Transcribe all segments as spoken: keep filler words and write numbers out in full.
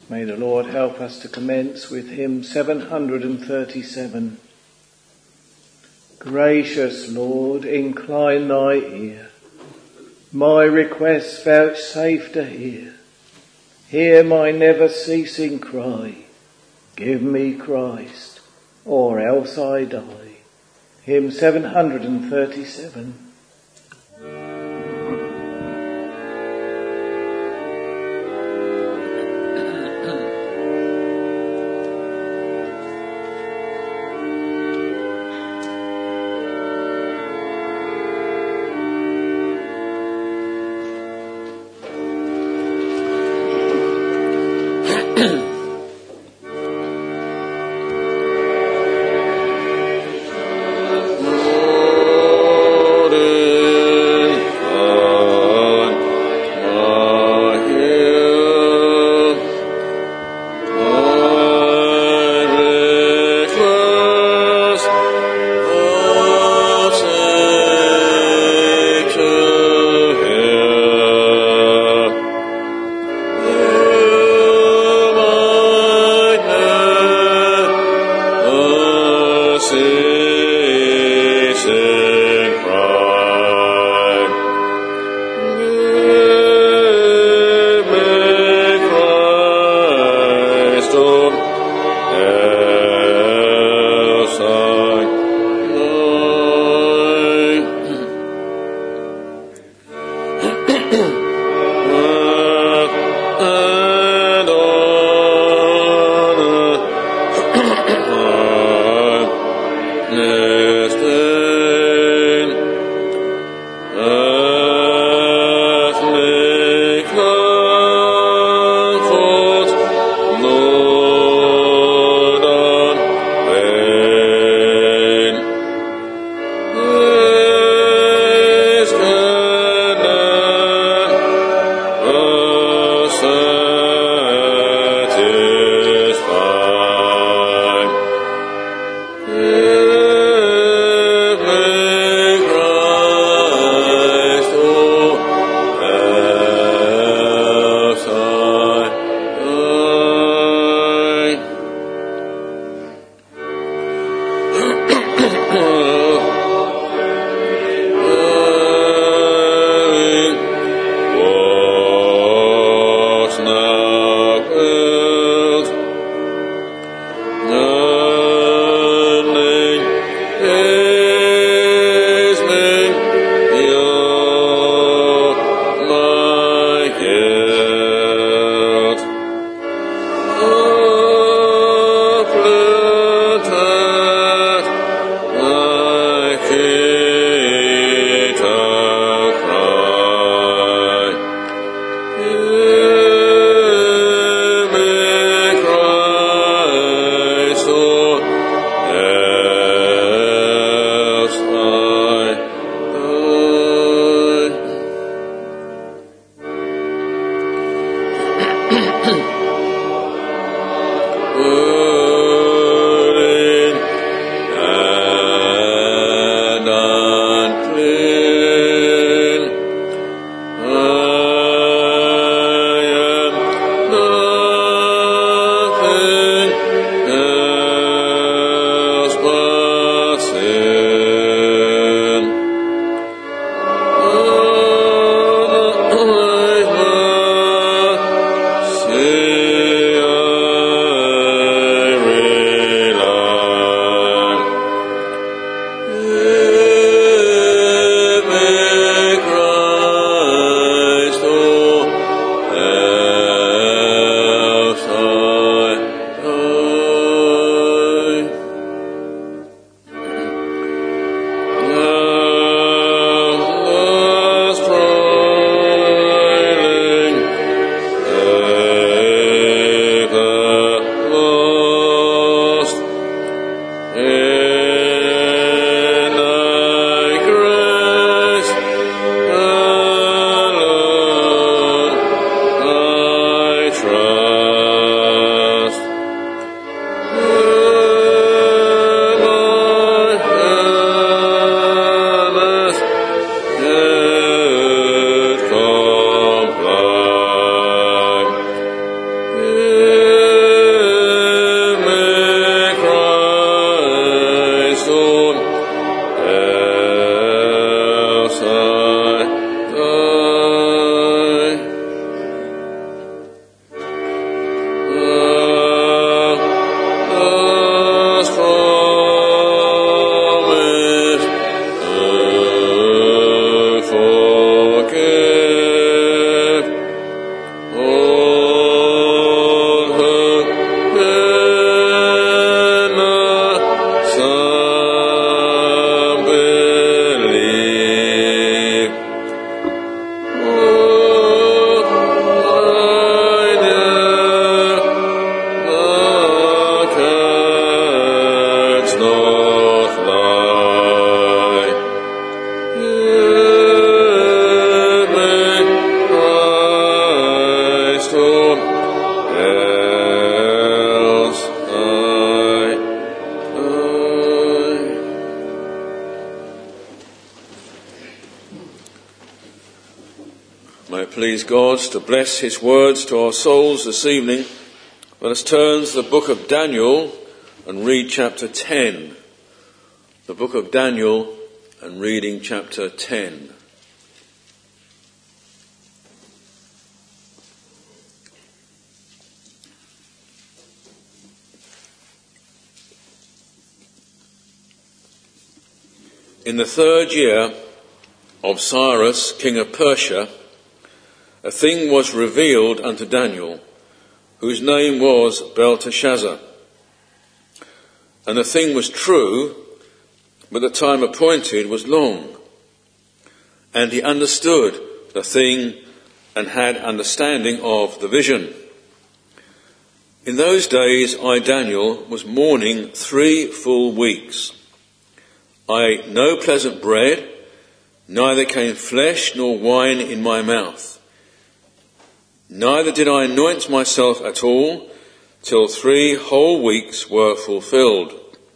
May the Lord help us to commence with hymn seven hundred thirty-seven. Gracious Lord, incline thy ear, my requests vouchsafe to hear. Hear my never ceasing cry, give me Christ, or else I die. Hymn seven hundred thirty-seven. Oh please God to bless his words to our souls this evening. Let us turn to the book of Daniel and read chapter ten. The book of Daniel and reading chapter ten. In the third year of Cyrus, king of Persia, a thing was revealed unto Daniel, whose name was Belteshazzar. And the thing was true, but the time appointed was long. And he understood the thing and had understanding of the vision. In those days I, Daniel, was mourning three full weeks. I ate no pleasant bread, neither came flesh nor wine in my mouth. Neither did I anoint myself at all, till three whole weeks were fulfilled.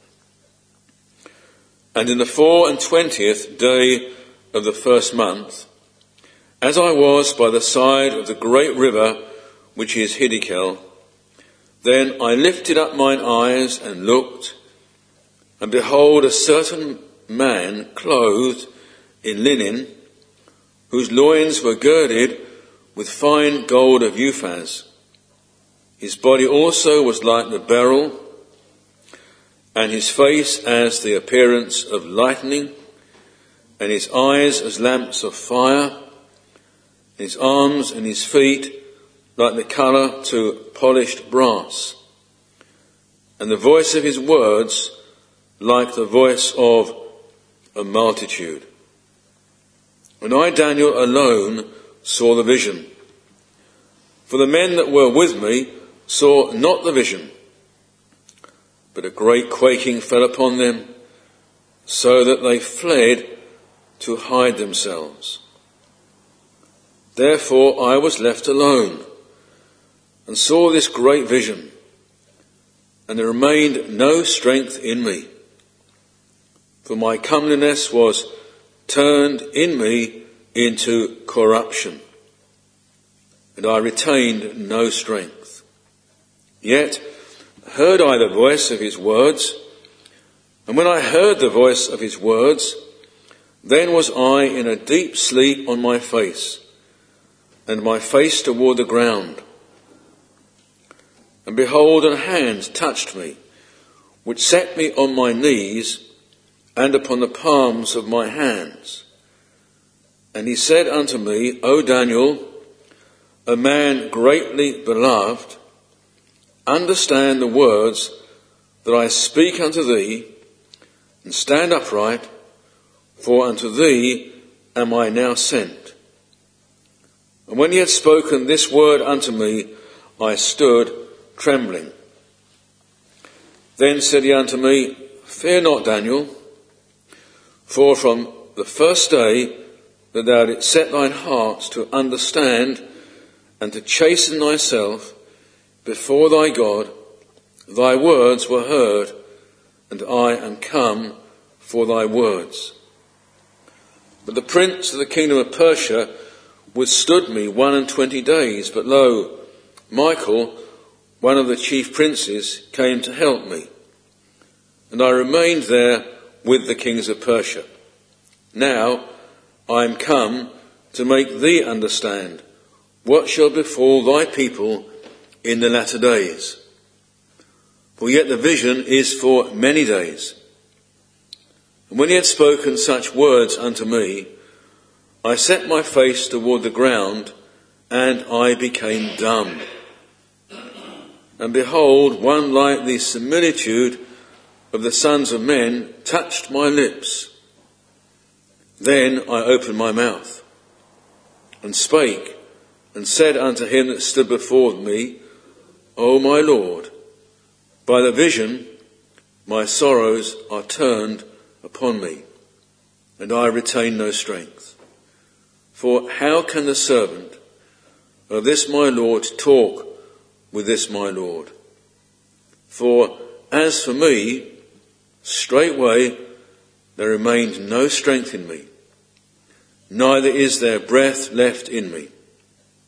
And in the four and twentieth day of the first month, as I was by the side of the great river, which is Hiddekel, then I lifted up mine eyes and looked, and behold, a certain man clothed in linen, whose loins were girded with fine gold of Uphaz. His body also was like the beryl, and his face as the appearance of lightning, and his eyes as lamps of fire, his arms and his feet like the colour to polished brass, and the voice of his words like the voice of a multitude. And I, Daniel, alone saw the vision. For the men that were with me saw not the vision, but a great quaking fell upon them, so that they fled to hide themselves. Therefore I was left alone, and saw this great vision, and there remained no strength in me. For my comeliness was turned in me into corruption, and I retained no strength. Yet heard I the voice of his words, and when I heard the voice of his words, then was I in a deep sleep on my face, and my face toward the ground. And behold, a hand touched me, which set me on my knees and upon the palms of my hands. And he said unto me, O Daniel, a man greatly beloved, understand the words that I speak unto thee, and stand upright, for unto thee am I now sent. And when he had spoken this word unto me, I stood trembling. Then said he unto me, Fear not, Daniel, for from the first day that thou didst set thine heart to understand and to chasten thyself before thy God, thy words were heard, and I am come for thy words. But the prince of the kingdom of Persia withstood me one and twenty days, but lo, Michael, one of the chief princes, came to help me, and I remained there with the kings of Persia. Now I am come to make thee understand what shall befall thy people in the latter days. For yet the vision is for many days. And when he had spoken such words unto me, I set my face toward the ground, and I became dumb. And behold, one like the similitude of the sons of men touched my lips. Then I opened my mouth, and spake, and said unto him that stood before me, O my Lord, by the vision my sorrows are turned upon me, and I retain no strength. For how can the servant of this my Lord talk with this my Lord? For as for me, straightway there remained no strength in me, neither is there breath left in me.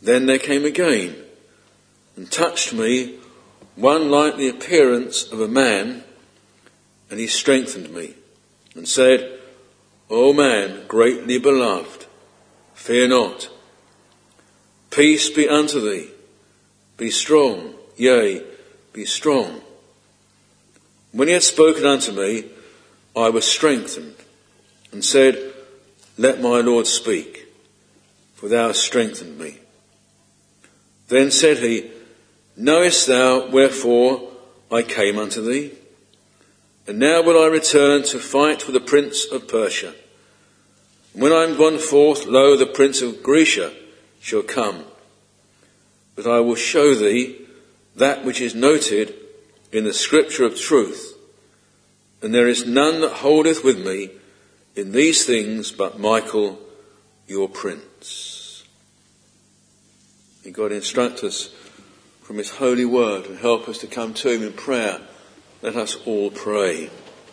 Then there came again and touched me one like the appearance of a man, and he strengthened me and said, O man, greatly beloved, fear not. Peace be unto thee. Be strong, yea, be strong. When he had spoken unto me, I was strengthened, and said, Let my Lord speak, for thou hast strengthened me. Then said he, Knowest thou wherefore I came unto thee? And now will I return to fight for the prince of Persia. When I am gone forth, lo, the prince of Grecia shall come. But I will show thee that which is noted in the scripture of truth. And there is none that holdeth with me in these things but Michael, your prince. May God instruct us from his holy word and help us to come to him in prayer. Let us all pray.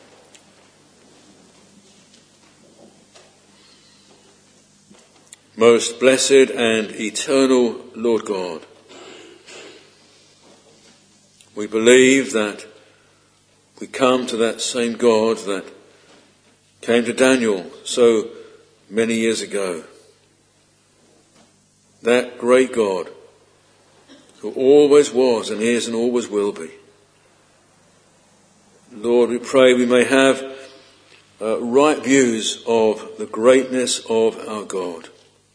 Most blessed and eternal Lord God, we believe that we come to that same God that came to Daniel so many years ago. That great God who always was and is and always will be. Lord, we pray we may have uh, right views of the greatness of our God.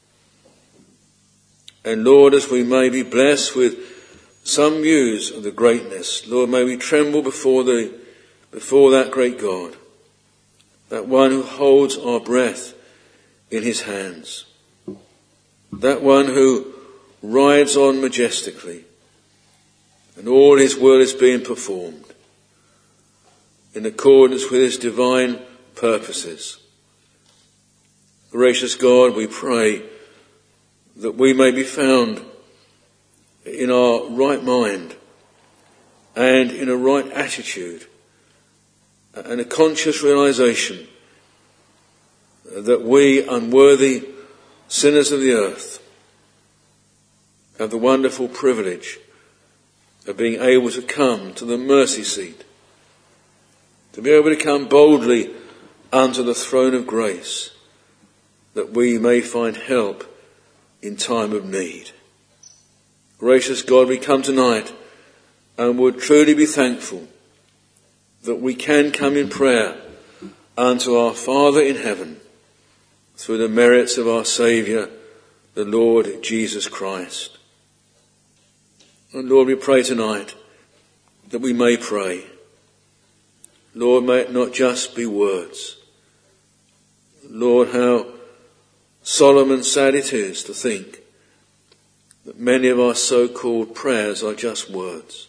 And Lord, as we may be blessed with some views of the greatness, Lord, may we tremble before the before that great God, that one who holds our breath in his hands, that one who rides on majestically, and all his will is being performed in accordance with his divine purposes. Gracious God, we pray that we may be found in our right mind and in a right attitude and a conscious realization that we, unworthy sinners of the earth, have the wonderful privilege of being able to come to the mercy seat, to be able to come boldly unto the throne of grace, that we may find help in time of need. Gracious God, we come tonight and would truly be thankful that we can come in prayer unto our Father in heaven through the merits of our Saviour, the Lord Jesus Christ. And Lord, we pray tonight that we may pray. Lord, may it not just be words. Lord, how solemn and sad it is to think that many of our so-called prayers are just words.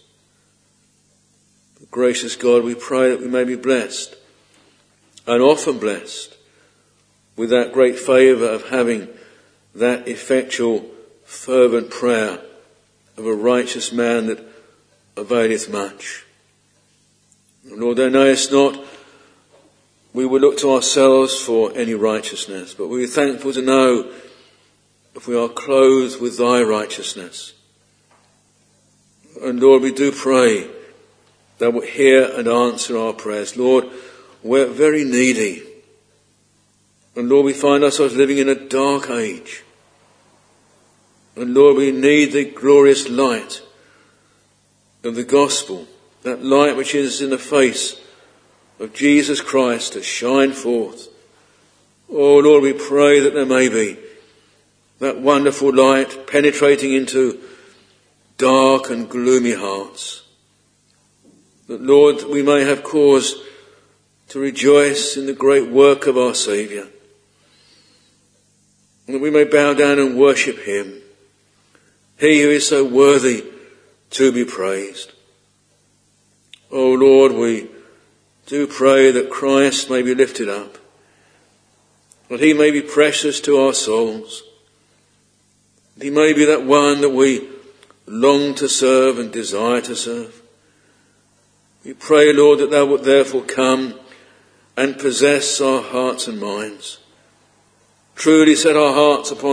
But gracious God, we pray that we may be blessed, and often blessed, with that great favour of having that effectual, fervent prayer of a righteous man that availeth much. Lord, thou knowest not we will look to ourselves for any righteousness, but we are thankful to know if we are clothed with thy righteousness. And Lord, we do pray that will hear and answer our prayers. Lord, we're very needy. And Lord, we find ourselves living in a dark age. And Lord, we need the glorious light of the gospel, that light which is in the face of Jesus Christ, to shine forth. Oh Lord, we pray that there may be that wonderful light penetrating into dark and gloomy hearts. That, Lord, we may have cause to rejoice in the great work of our Saviour. And that we may bow down and worship him, he who is so worthy to be praised. Oh Lord, we do pray that Christ may be lifted up, that he may be precious to our souls, that he may be that one that we long to serve and desire to serve. We pray, Lord, that thou wilt therefore come and possess our hearts and minds. Truly set our hearts upon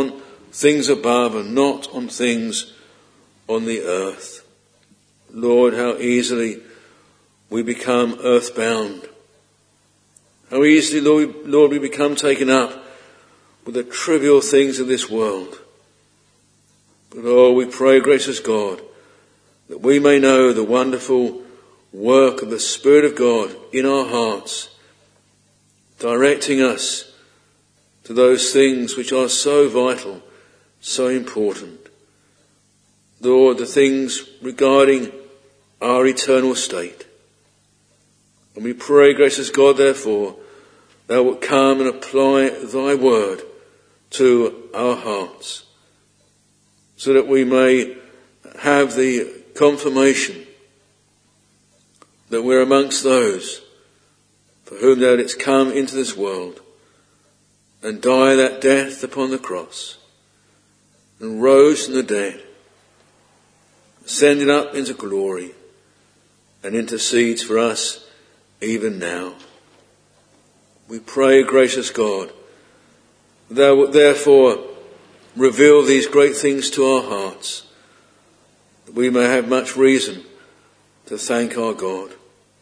things above and not on things on the earth. Lord, how easily we become earthbound. How easily, Lord, Lord, we become taken up with the trivial things of this world. But oh, we pray, gracious God, that we may know the wonderful work of the Spirit of God in our hearts, directing us to those things which are so vital, so important. Lord, the things regarding our eternal state. And we pray, gracious God, therefore, thou wilt come and apply thy word to our hearts, so that we may have the confirmation that we're amongst those for whom thou didst come into this world and die that death upon the cross and rose from the dead, ascended up into glory, and intercedes for us even now. We pray, gracious God, thou wilt therefore reveal these great things to our hearts, that we may have much reason to thank our God.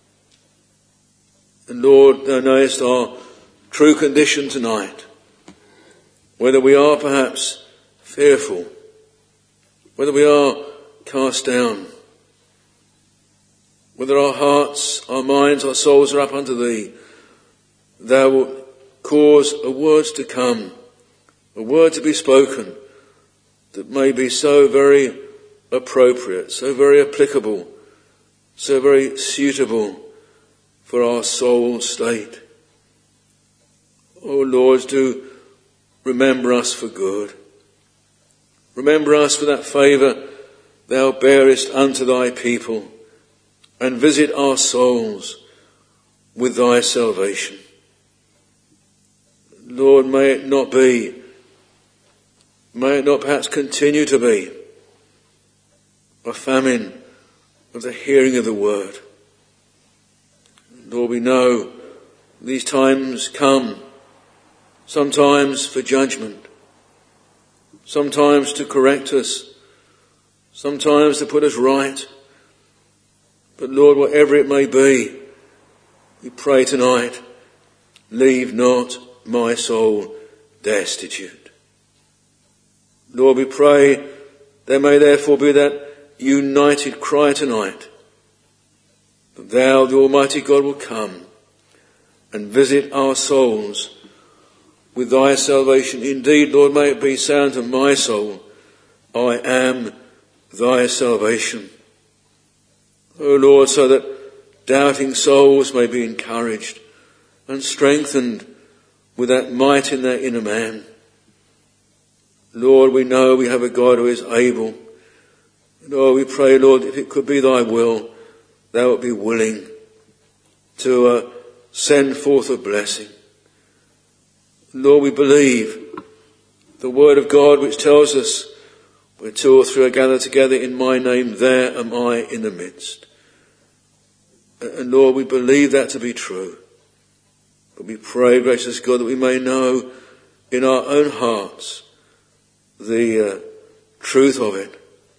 And Lord, thou knowest our true condition tonight, whether we are perhaps fearful, whether we are cast down, whether our hearts, our minds, our souls are up unto thee. Thou wilt cause a word to come, a word to be spoken that may be so very appropriate, so very applicable, so very suitable for our soul state. Oh Lord, do remember us for good. Remember us for that favour thou bearest unto thy people, and visit our souls with thy salvation. Lord, may it not be, may it not perhaps continue to be, a famine of the hearing of the word. Lord, we know these times come, sometimes for judgment, sometimes to correct us, sometimes to put us right. But Lord, whatever it may be, we pray tonight, leave not my soul destitute. Lord, we pray there may therefore be that united cry tonight, that thou, the Almighty God, will come and visit our souls with thy salvation. Indeed, Lord, may it be sound to my soul, I am thy salvation. O Lord, so that doubting souls may be encouraged and strengthened with that might in their inner man. Lord, we know we have a God who is able. And oh, we pray, Lord, if it could be thy will, thou wilt be willing to uh, send forth a blessing. Lord, we believe the word of God which tells us, where two or three are gathered together in my name, there am I in the midst. And Lord, we believe that to be true. But we pray, gracious God, that we may know in our own hearts the uh, truth of it.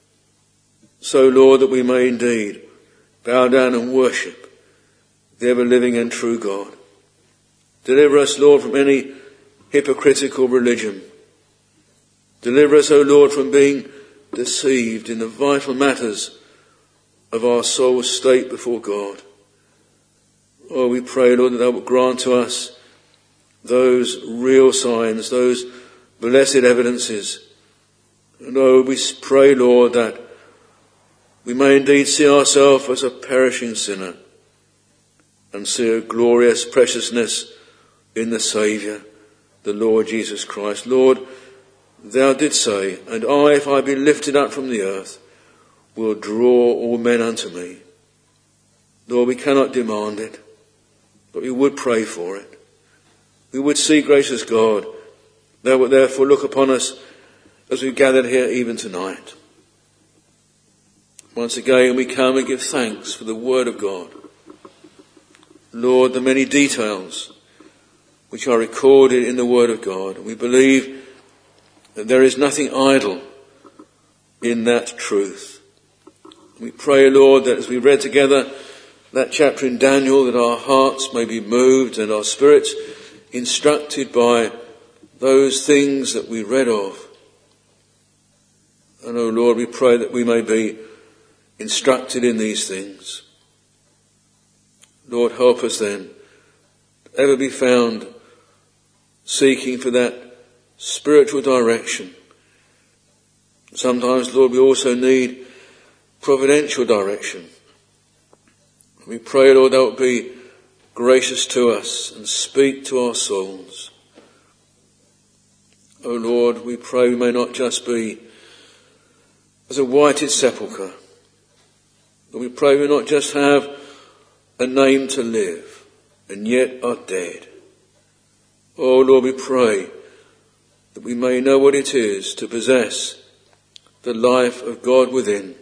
So, Lord, that we may indeed bow down and worship the ever-living and true God. Deliver us, Lord, from any hypocritical religion. Deliver us, O Lord, from being deceived in the vital matters of our soul's state before God. Oh, we pray, Lord, that thou wilt grant to us those real signs, those blessed evidences. And oh, we pray, Lord, that we may indeed see ourselves as a perishing sinner and see a glorious preciousness in the Saviour, the Lord Jesus Christ. Lord, thou didst say, and I, if I be lifted up from the earth, will draw all men unto me. Lord, we cannot demand it, but we would pray for it. We would seek, gracious God, thou wilt therefore look upon us as we gathered here even tonight. Once again we come and give thanks for the word of God. Lord, the many details which are recorded in the word of God. We believe that there is nothing idle in that truth. We pray, Lord, that as we read together that chapter in Daniel, that our hearts may be moved and our spirits instructed by those things that we read of. And, O Lord, we pray that we may be instructed in these things. Lord, help us then to ever be found seeking for that spiritual direction. Sometimes, Lord, we also need providential direction. We pray, Lord, that would be gracious to us and speak to our souls. O Lord, we pray we may not just be as a whited sepulchre, but we pray we not just have a name to live and yet are dead. Oh Lord, we pray that we may know what it is to possess the life of God within.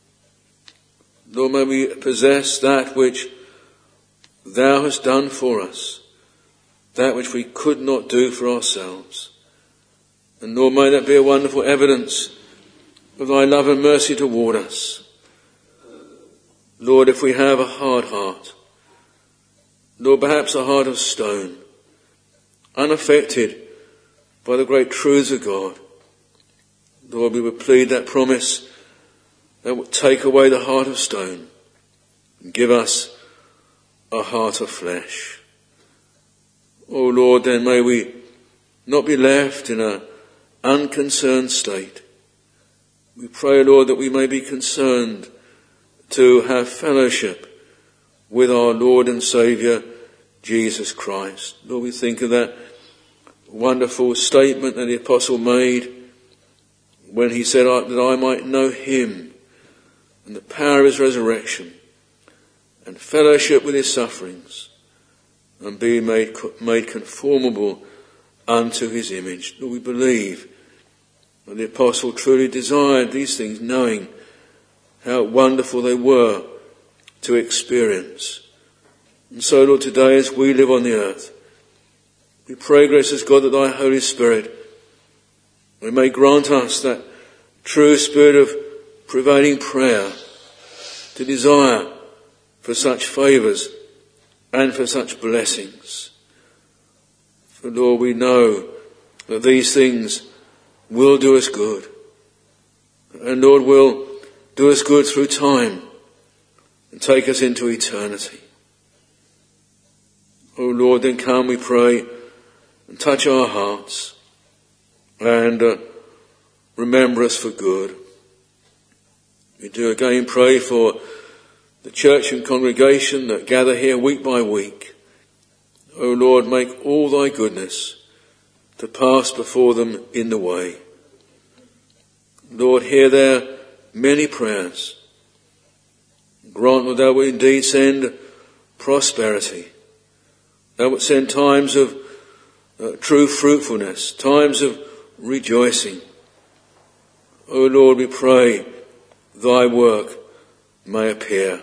Lord, may we possess that which Thou hast done for us, that which we could not do for ourselves. And Lord, may that be a wonderful evidence of Thy love and mercy toward us. Lord, if we have a hard heart, Lord, perhaps a heart of stone, unaffected by the great truths of God, Lord, we would plead that promise that would take away the heart of stone and give us a heart of flesh. Oh Lord, then may we not be left in an unconcerned state. We pray, Lord, that we may be concerned to have fellowship with our Lord and Saviour, Jesus Christ. Lord, we think of that wonderful statement that the Apostle made when he said that I might know Him and the power of His resurrection and fellowship with His sufferings and be made, made conformable unto His image. Lord, we believe that the Apostle truly desired these things, knowing how wonderful they were to experience. And so, Lord, today as we live on the earth, we pray, gracious God, that Thy Holy Spirit may grant us that true spirit of prevailing prayer to desire for such favours and for such blessings. For, Lord, we know that these things will do us good. And, Lord, will do us good through time and take us into eternity. Oh Lord, then come, we pray, and touch our hearts and uh, remember us for good. We do again pray for the church and congregation that gather here week by week. Oh Lord, make all Thy goodness to pass before them in the way. Lord, hear their many prayers. Grant that Thou would indeed send prosperity. Thou would send times of uh, true fruitfulness, times of rejoicing. O Lord, we pray Thy work may appear.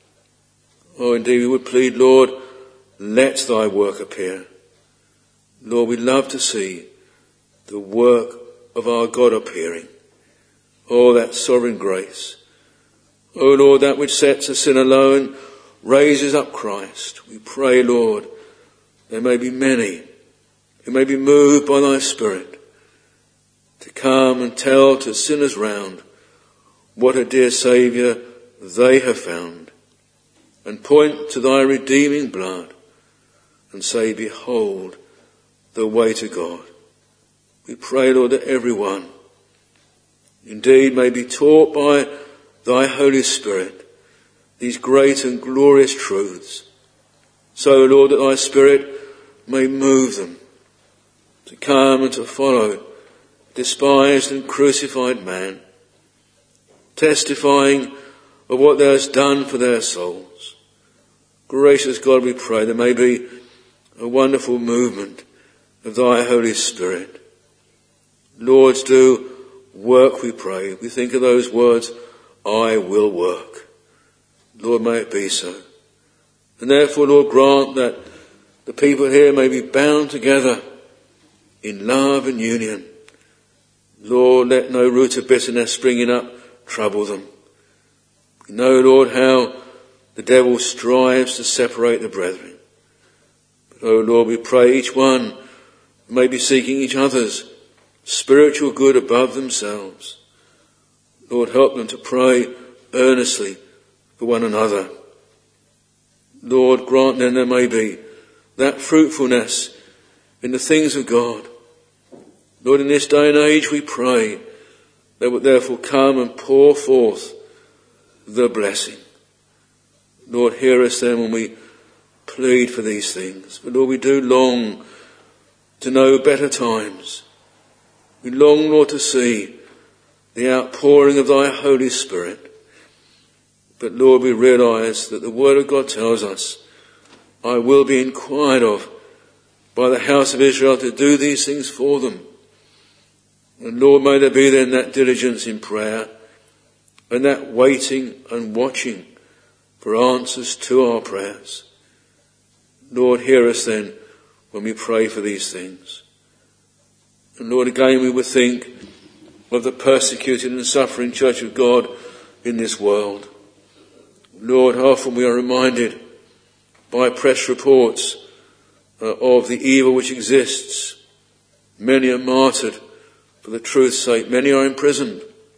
Oh, indeed, we would plead, Lord, let Thy work appear. Lord, we love to see the work of our God appearing. Oh, that sovereign grace. Oh, Lord, that which sets a sinner low and raises up Christ. We pray, Lord, there may be many who may be moved by Thy Spirit to come and tell to sinners round what a dear Saviour they have found, and point to Thy redeeming blood and say, behold the way to God. We pray, Lord, that everyone indeed may be taught by Thy Holy Spirit these great and glorious truths. So, Lord, that Thy Spirit may move them to come and to follow despised and crucified man, testifying of what Thou hast done for their souls. Gracious God, we pray there may be a wonderful movement of Thy Holy Spirit. Lord, do work, we pray. We think of those words, I will work. Lord, may it be so. And therefore, Lord, grant that the people here may be bound together in love and union, Lord, let no root of bitterness springing up trouble them. We know, Lord, how the devil strives to separate the brethren. But, oh Lord, we pray each one may be seeking each other's spiritual good above themselves. Lord, help them to pray earnestly for one another. Lord, grant then there may be that fruitfulness in the things of God. Lord, in this day and age we pray that would therefore come and pour forth the blessing. Lord, hear us then when we plead for these things. But Lord, we do long to know better times. We long, Lord, to see the outpouring of thy Holy Spirit. But Lord, we realise that the word of God tells us, I will be inquired of by the house of Israel to do these things for them. And Lord, may there be then that diligence in prayer and that waiting and watching for answers to our prayers. Lord, hear us then when we pray for these things. And Lord, again we would think of the persecuted and suffering church of God in this world. Lord, how often we are reminded by press reports uh, of the evil which exists. Many are martyred for the truth's sake. Many are imprisoned.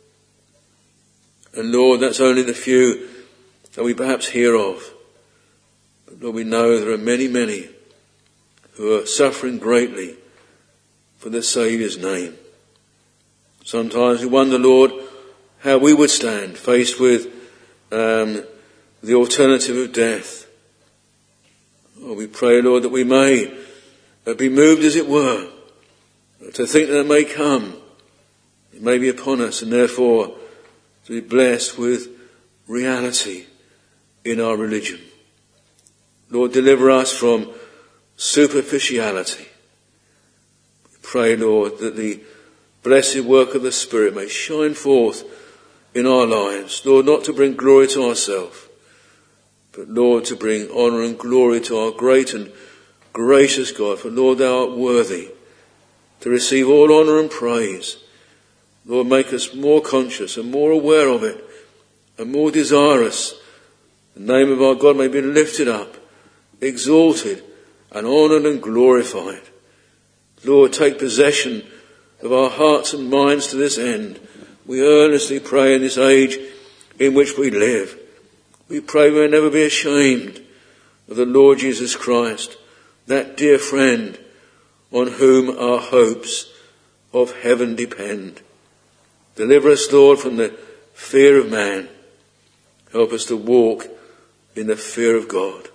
And Lord, that's only the few that we perhaps hear of. But Lord, we know there are many, many who are suffering greatly for the Saviour's name. Sometimes we wonder, Lord, how we would stand faced with um, the alternative of death. Oh, we pray, Lord, that we may be moved, as it were, to think that it may come. It may be upon us, and therefore to be blessed with reality in our religion. Lord, deliver us from superficiality. We pray, Lord, that the blessed work of the Spirit may shine forth in our lives. Lord, not to bring glory to ourselves, but Lord, to bring honour and glory to our great and gracious God. For Lord, thou art worthy to receive all honour and praise. Lord, make us more conscious and more aware of it and more desirous. The name of our God may be lifted up, exalted and honoured and glorified. Lord, take possession of our hearts and minds to this end. We earnestly pray in this age in which we live. We pray we may never be ashamed of the Lord Jesus Christ, that dear friend on whom our hopes of heaven depend. Deliver us, Lord, from the fear of man. Help us to walk in the fear of God.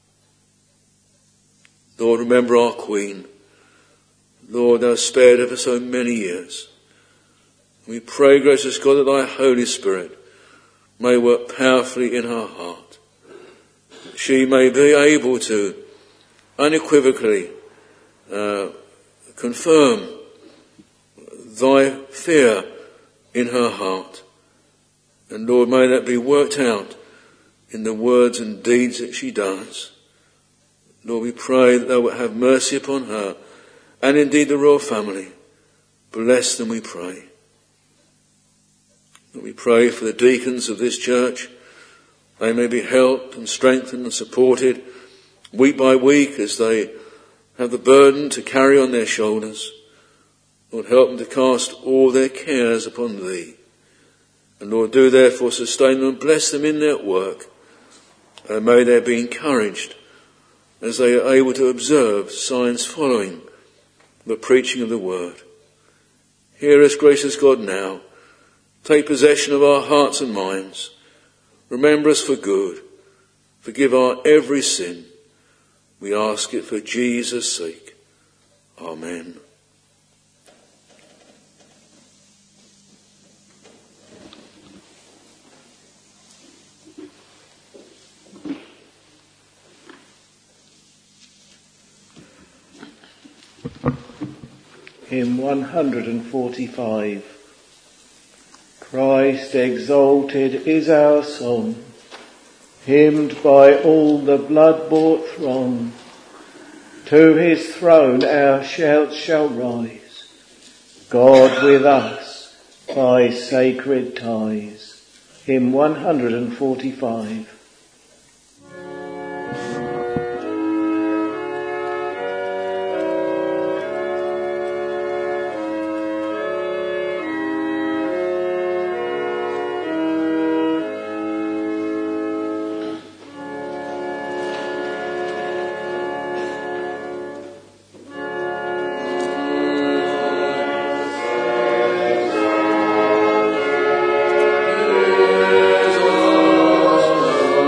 Lord, remember our Queen. Lord, thou hast spared her for so many years. We pray, gracious God, that thy Holy Spirit may work powerfully in her heart. She may be able to unequivocally uh, confirm thy fear in her heart. And Lord, may that be worked out in the words and deeds that she does. Lord, we pray that thou wilt have mercy upon her and indeed the royal family. Bless them, we pray. Lord, we pray for the deacons of this church. They may be helped and strengthened and supported week by week as they have the burden to carry on their shoulders. Lord, help them to cast all their cares upon thee. And Lord, do therefore sustain them and bless them in their work. And may they be encouraged as they are able to observe signs following the preaching of the word. Hear us, gracious God, now. Take possession of our hearts and minds. Remember us for good. Forgive our every sin. We ask it for Jesus' sake. Amen. Hymn one forty-five. Christ exalted is our song, hymned by all the blood-bought throng. To his throne our shouts shall rise, God with us by sacred ties. Hymn one hundred forty-five. Yes,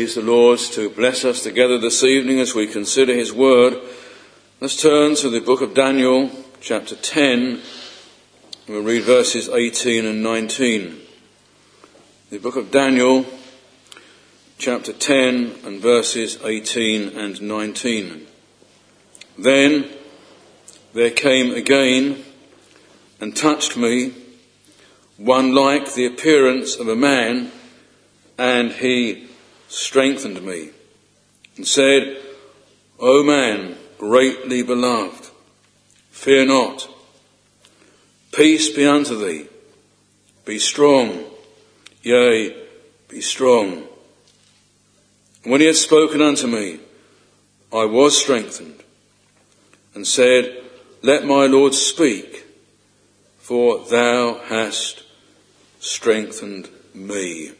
please the Lord to bless us together this evening as we consider his word. Let's turn to the book of Daniel, chapter ten. We'll read verses eighteen and nineteen. The book of Daniel, chapter ten and verses eighteen and nineteen. Then there came again and touched me one like the appearance of a man, and he strengthened me, and said, O man, greatly beloved, fear not. Peace be unto thee. Be strong, yea, be strong. And when he had spoken unto me, I was strengthened, and said, Let my Lord speak, for thou hast strengthened me.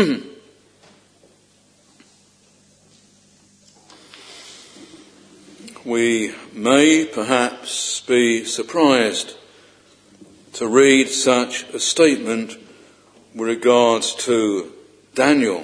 We may perhaps be surprised to read such a statement with regards to Daniel,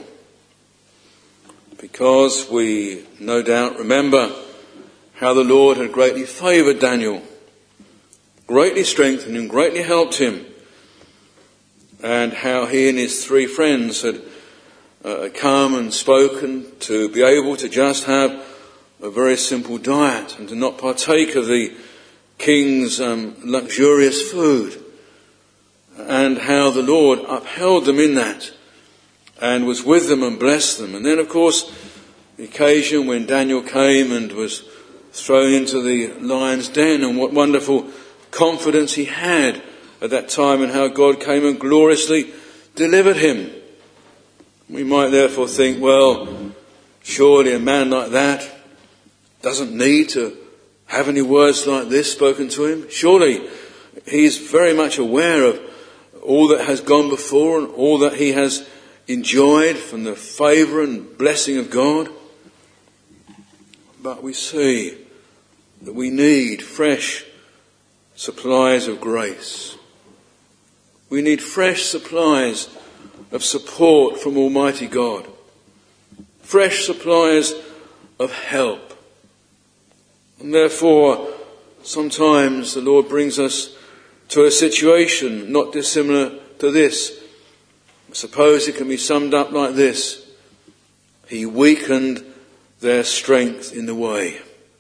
because we no doubt remember how the Lord had greatly favoured Daniel, greatly strengthened him, greatly helped him, and how he and his three friends had uh, come and spoken to be able to just have a very simple diet and to not partake of the king's um, luxurious food, and how the Lord upheld them in that and was with them and blessed them. And then, of course, the occasion when Daniel came and was thrown into the lion's den, and what wonderful confidence he had at that time, and how God came and gloriously delivered him. We might therefore think, well, surely a man like that doesn't need to have any words like this spoken to him. Surely he's very much aware of all that has gone before and all that he has enjoyed from the favour and blessing of God. But we see that we need fresh supplies of grace. We need fresh supplies of support from Almighty God. Fresh supplies of help. And therefore, sometimes the Lord brings us to a situation not dissimilar to this. I suppose it can be summed up like this. He weakened their strength in the way.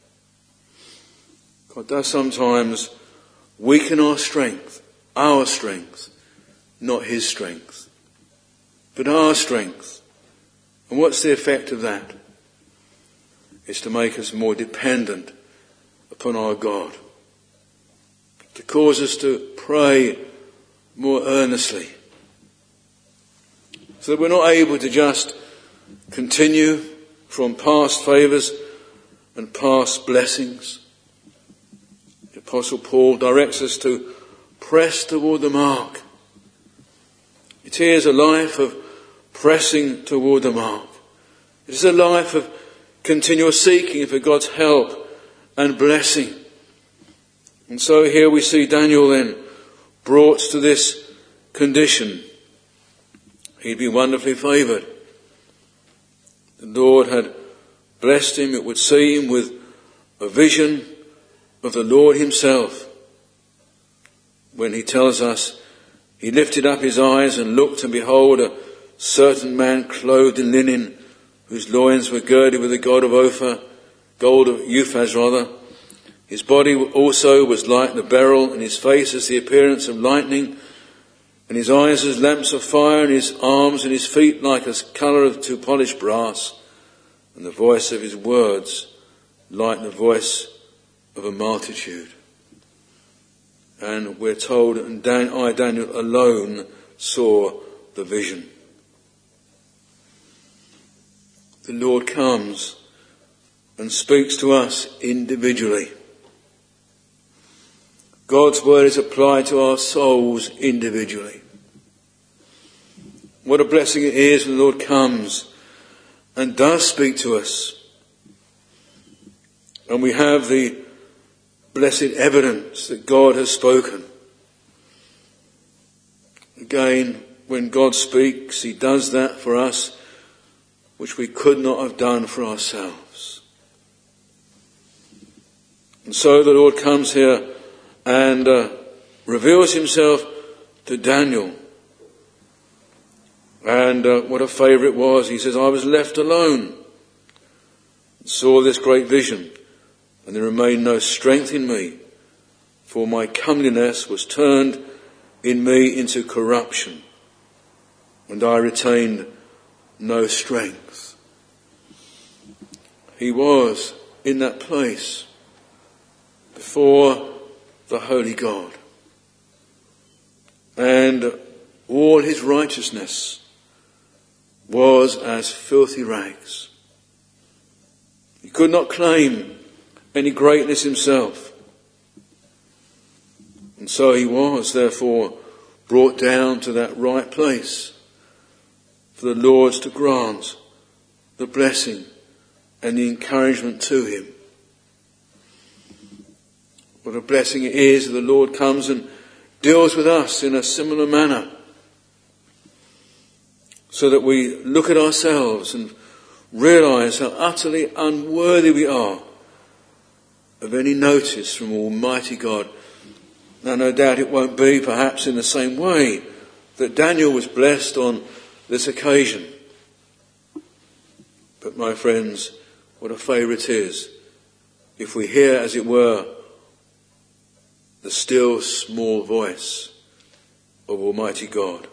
God does sometimes weaken our strength, our strength, not his strength, but our strength. And what's the effect of that? It's to make us more dependent upon our God, to cause us to pray more earnestly, so that we're not able to just continue from past favours and past blessings. The Apostle Paul directs us to press toward the mark. It is a life of pressing toward the mark. It is a life of continual seeking for God's help and blessing. And so here we see Daniel then brought to this condition. He'd been wonderfully favoured. The Lord had blessed him, it would seem, with a vision of the Lord himself, when he tells us, he lifted up his eyes and looked, and behold, a certain man clothed in linen, whose loins were girded with the gold of Ophir, gold of Uphaz rather. His body also was like the beryl, and his face as the appearance of lightning, and his eyes as lamps of fire, and his arms and his feet like as colour of to polished brass, and the voice of his words like the voice of a multitude. And we're told, and Dan, I, Daniel, alone saw the vision. The Lord comes and speaks to us individually. God's word is applied to our souls individually. What a blessing it is when the Lord comes and does speak to us. And we have the blessed evidence that God has spoken. Again, when God speaks, he does that for us which we could not have done for ourselves. And so the Lord comes here and uh, reveals himself to Daniel. And uh, what a favour it was. He says, I was left alone and saw this great vision, and there remained no strength in me, for my comeliness was turned in me into corruption, and I retained no strength. He was in that place before the Holy God, and all his righteousness was as filthy rags. He could not claim any greatness himself. And so he was, therefore, brought down to that right place for the Lord to grant the blessing and the encouragement to him. What a blessing it is that the Lord comes and deals with us in a similar manner, so that we look at ourselves and realise how utterly unworthy we are of any notice from Almighty God. Now, no doubt it won't be perhaps in the same way that Daniel was blessed on this occasion. But my friends, what a favour it is if we hear, as it were, the still small voice of Almighty God.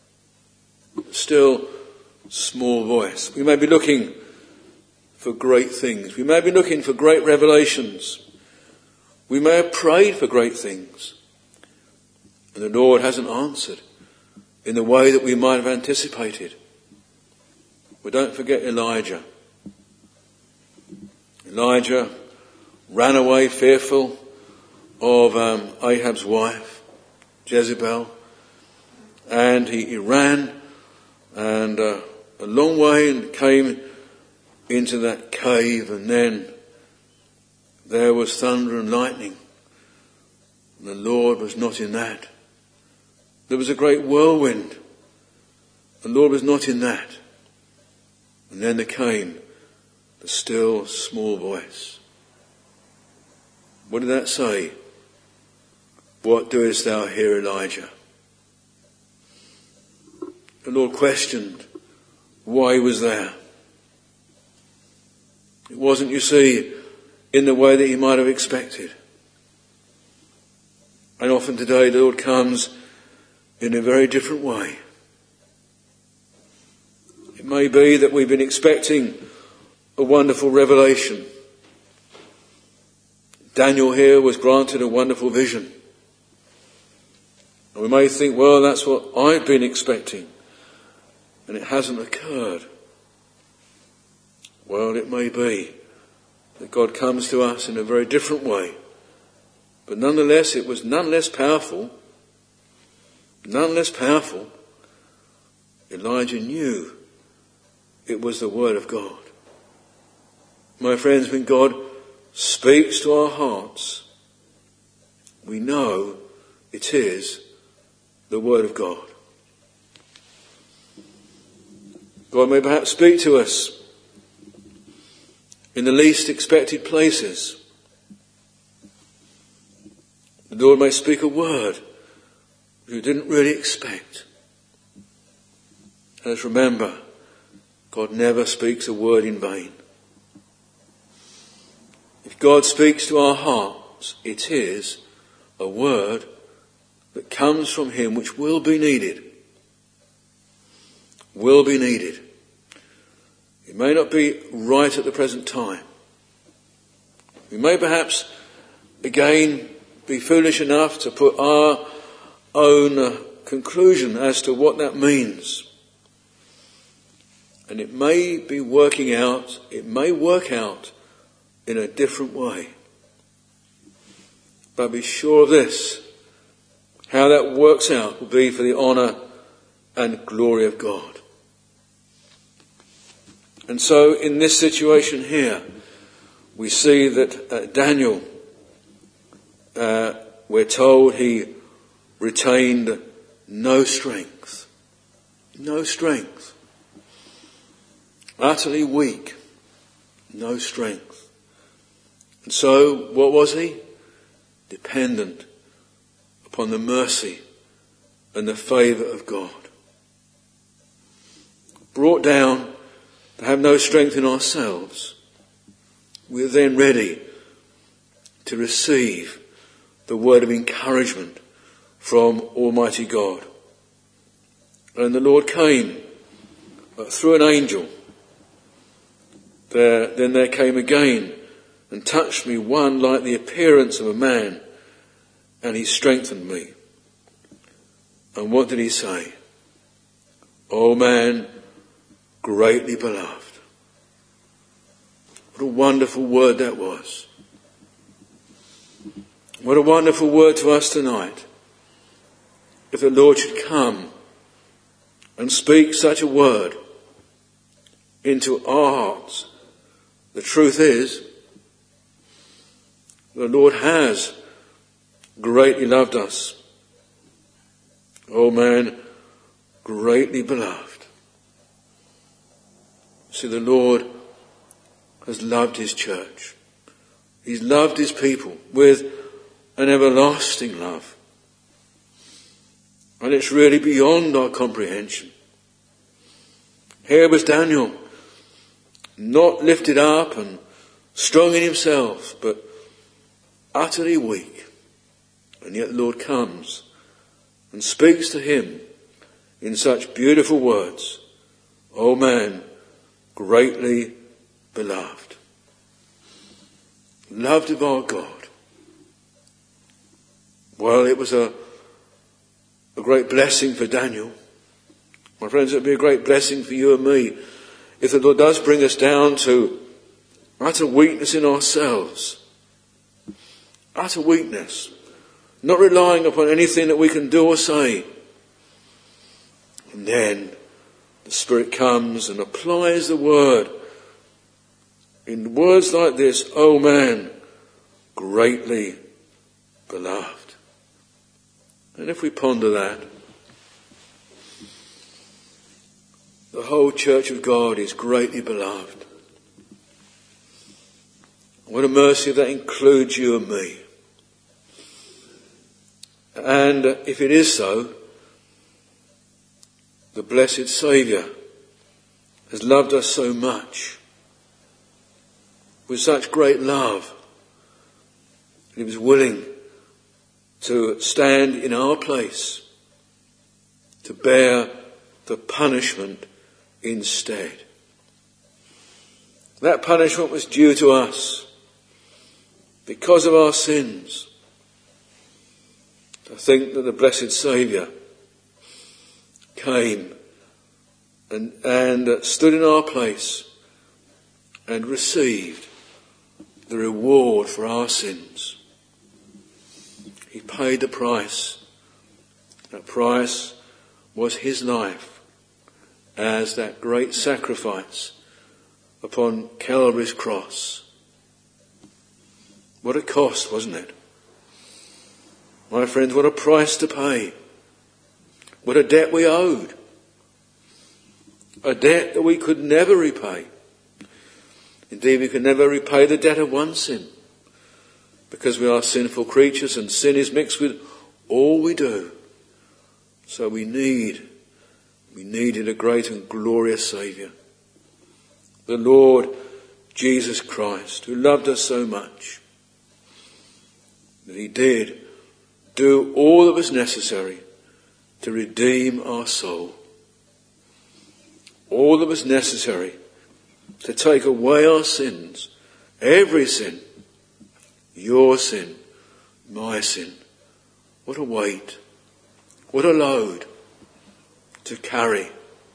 Still small voice. We may be looking for great things. We may be looking for great revelations. We may have prayed for great things, and the Lord hasn't answered in the way that we might have anticipated. But don't forget Elijah. Elijah ran away fearful of um, Ahab's wife, Jezebel, and he, he ran and uh, a long way and came into that cave, and then there was thunder and lightning. And the Lord was not in that. There was a great whirlwind. The Lord was not in that. And then there came the still small voice. What did that say? What doest thou here, Elijah? The Lord questioned why he was there. It wasn't, you see, in the way that he might have expected. And often today the Lord comes in a very different way. It may be that we've been expecting a wonderful revelation. Daniel here was granted a wonderful vision. And we may think, well, that's what I've been expecting, and it hasn't occurred. Well, it may be that God comes to us in a very different way. But nonetheless, it was none less powerful. None less powerful. Elijah knew it was the word of God. My friends, when God speaks to our hearts, we know it is the word of God. God may perhaps speak to us in the least expected places. The Lord may speak a word you didn't really expect. And let's remember, God never speaks a word in vain. If God speaks to our hearts, it is a word that comes from him which will be needed. Will be needed. It may not be right at the present time. We may perhaps, again, be foolish enough to put our own uh, conclusion as to what that means. And it may be working out, it may work out in a different way. But be sure of this, how that works out will be for the honour and glory of God. And so in this situation here, we see that uh, Daniel, uh, we're told he retained no strength. No strength. utterly weak, no strength. And so, what was he? Dependent upon the mercy and the favour of God. Brought down to have no strength in ourselves, we are then ready to receive the word of encouragement from Almighty God. And the Lord came through an angel. There, then there came again and touched me one like the appearance of a man, and he strengthened me. And what did he say? O man, greatly beloved. What a wonderful word that was. What a wonderful word to us tonight. If the Lord should come and speak such a word into our hearts. The truth is, the Lord has greatly loved us. Oh man, greatly beloved. See, the Lord has loved his church. He's loved his people with an everlasting love. And it's really beyond our comprehension. Here was Daniel, not lifted up and strong in himself, but utterly weak. And yet the Lord comes and speaks to him in such beautiful words. O man, greatly beloved. Loved of our God. Well, it was a, a great blessing for Daniel. My friends, it would be a great blessing for you and me if the Lord does bring us down to utter weakness in ourselves. Utter weakness. Not relying upon anything that we can do or say. And then the Spirit comes and applies the word in words like this, O man, greatly beloved. And if we ponder that, the whole church of God is greatly beloved. What a mercy if that includes you and me. And if it is so, the blessed Saviour has loved us so much, with such great love, that he was willing to stand in our place, to bear the punishment instead. That punishment was due to us because of our sins. To think that the blessed Saviour came and, and stood in our place and received the reward for our sins. He paid the price. That price was his life as that great sacrifice upon Calvary's cross. What a cost, wasn't it? My friends, what a price to pay. What a debt we owed. A debt that we could never repay. Indeed, we could never repay the debt of one sin. Because we are sinful creatures and sin is mixed with all we do. So we need, we needed a great and glorious Saviour. The Lord Jesus Christ, who loved us so much, that he did do all that was necessary to redeem our soul. All that was necessary to take away our sins, every sin, your sin, my sin. What a weight, what a load to carry.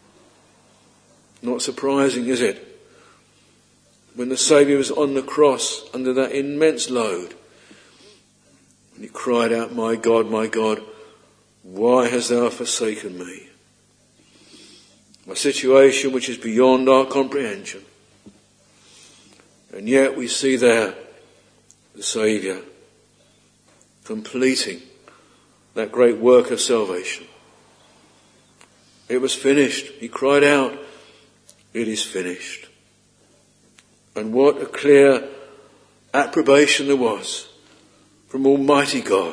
Not surprising, is it? When the Saviour was on the cross under that immense load, and he cried out, my God, my God, why hast thou forsaken me? A situation which is beyond our comprehension. And yet we see there the Saviour completing that great work of salvation. It was finished. He cried out, it is finished. And what a clear approbation there was from Almighty God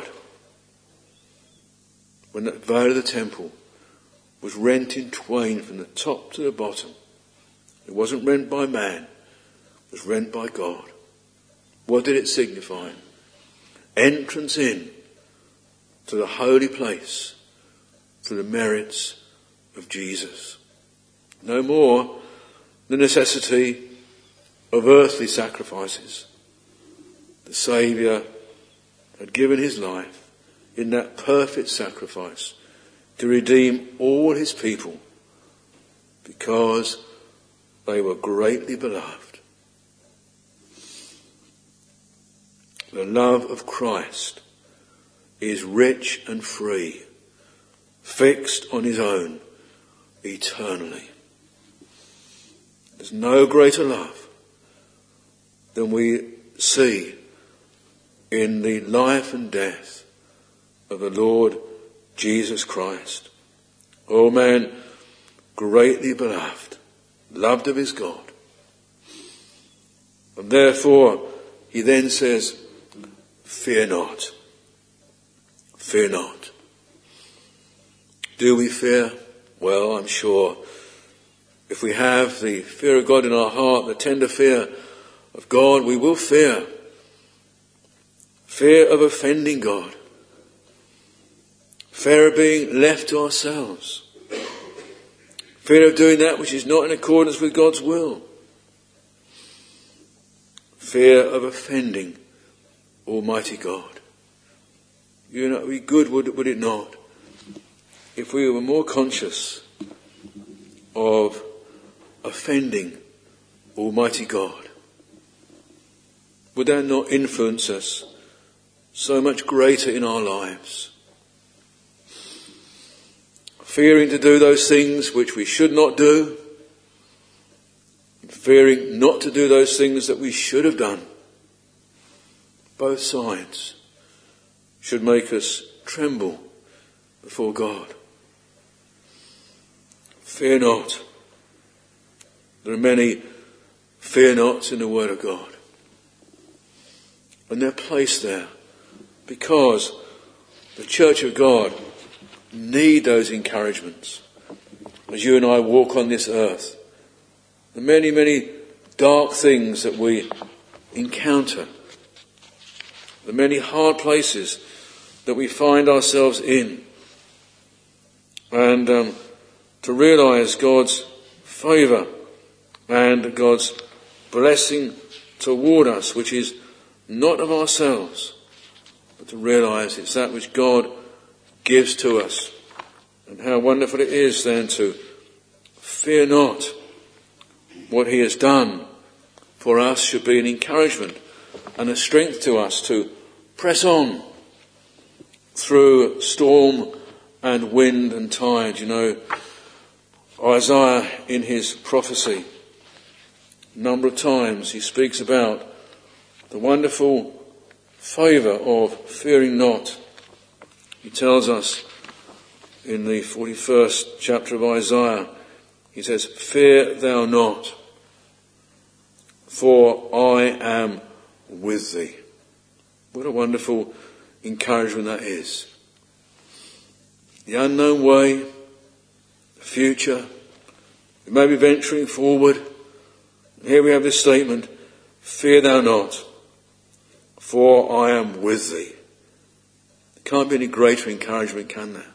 when that veil of the temple was rent in twain from the top to the bottom. It wasn't rent by man, it was rent by God. What did it signify? Entrance in to the holy place through the merits of Jesus. No more the necessity of earthly sacrifices. The Saviour had given his life in that perfect sacrifice to redeem all his people because they were greatly beloved. The love of Christ is rich and free, fixed on his own eternally. There's no greater love than we see in the life and death of the Lord Jesus Christ. Oh man, greatly beloved, loved of his God. And therefore, he then says, fear not. Fear not. Do we fear? Well, I'm sure if we have the fear of God in our heart, the tender fear of God, we will fear. Fear of offending God. Fear of being left to ourselves. Fear of doing that which is not in accordance with God's will. Fear of offending Almighty God. You know, it would be good, would, would it not, if we were more conscious of offending Almighty God? Would that not influence us so much greater in our lives? Fearing to do those things which we should not do, fearing not to do those things that we should have done. Both sides should make us tremble before God. Fear not. There are many fear nots in the Word of God. And they're placed there because the Church of God need those encouragements as you and I walk on this earth. The many, many dark things that we encounter, the many hard places that we find ourselves in, and um, to realise God's favour and God's blessing toward us, which is not of ourselves, but to realise it's that which God gives to us. And how wonderful it is then to fear not. What he has done for us should be an encouragement and a strength to us to press on through storm and wind and tide. You know, Isaiah in his prophecy, a number of times he speaks about the wonderful favour of fearing not. He tells us in the forty-first chapter of Isaiah, he says, fear thou not, for I am with thee. What a wonderful encouragement that is. The unknown way, the future, we may be venturing forward. Here we have this statement, fear thou not, for I am with thee. There can't be any greater encouragement, can there?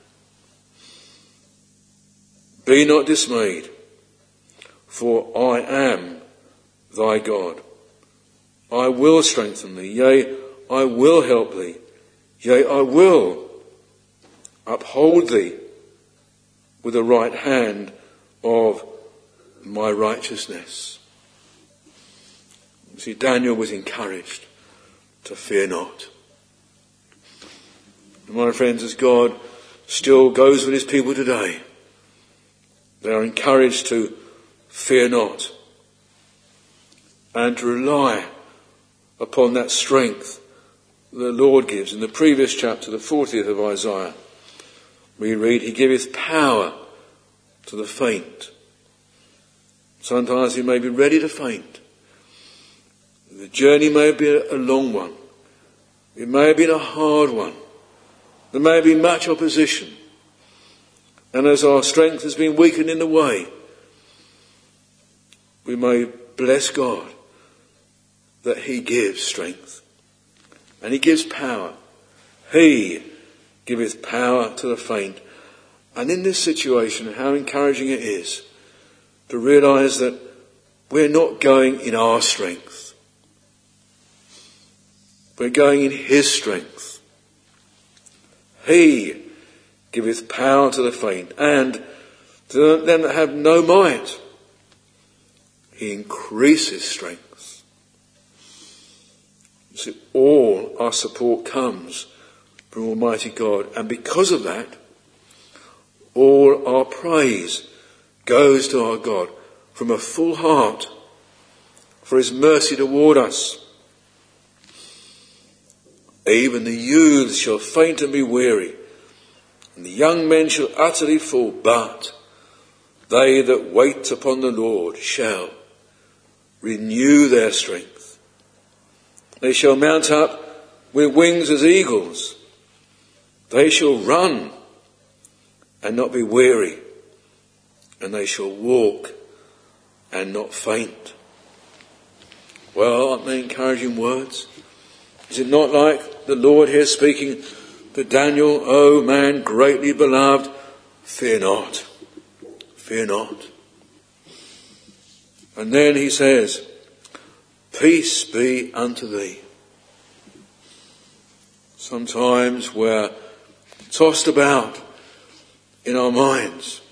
Be not dismayed, for I am thy God. I will strengthen thee, yea, I will help thee, yea, I will uphold thee with the right hand of my righteousness. You see, Daniel was encouraged to fear not. And my friends, as God still goes with his people today, they are encouraged to fear not and to rely upon that strength the Lord gives. In the previous chapter, the fortieth of Isaiah, we read, he giveth power to the faint. Sometimes we may be ready to faint. The journey may be a long one. It may have been a hard one. There may be much opposition. And as our strength has been weakened in the way, we may bless God that he gives strength. And he gives power. He giveth power to the faint. And in this situation, how encouraging it is to realise that we're not going in our strength. We're going in his strength. He giveth power to the faint, and to them that have no might, he increases strength. You see, all our support comes from Almighty God, and because of that, all our praise goes to our God from a full heart for his mercy toward us. Even the youths shall faint and be weary, and the young men shall utterly fall, but they that wait upon the Lord shall renew their strength. They shall mount up with wings as eagles. They shall run and not be weary, and they shall walk and not faint. Well, aren't they encouraging words? Is it not like the Lord here speaking to Daniel, "O man greatly beloved, fear not, fear not." And then he says, "Peace be unto thee." Sometimes we're tossed about in our minds.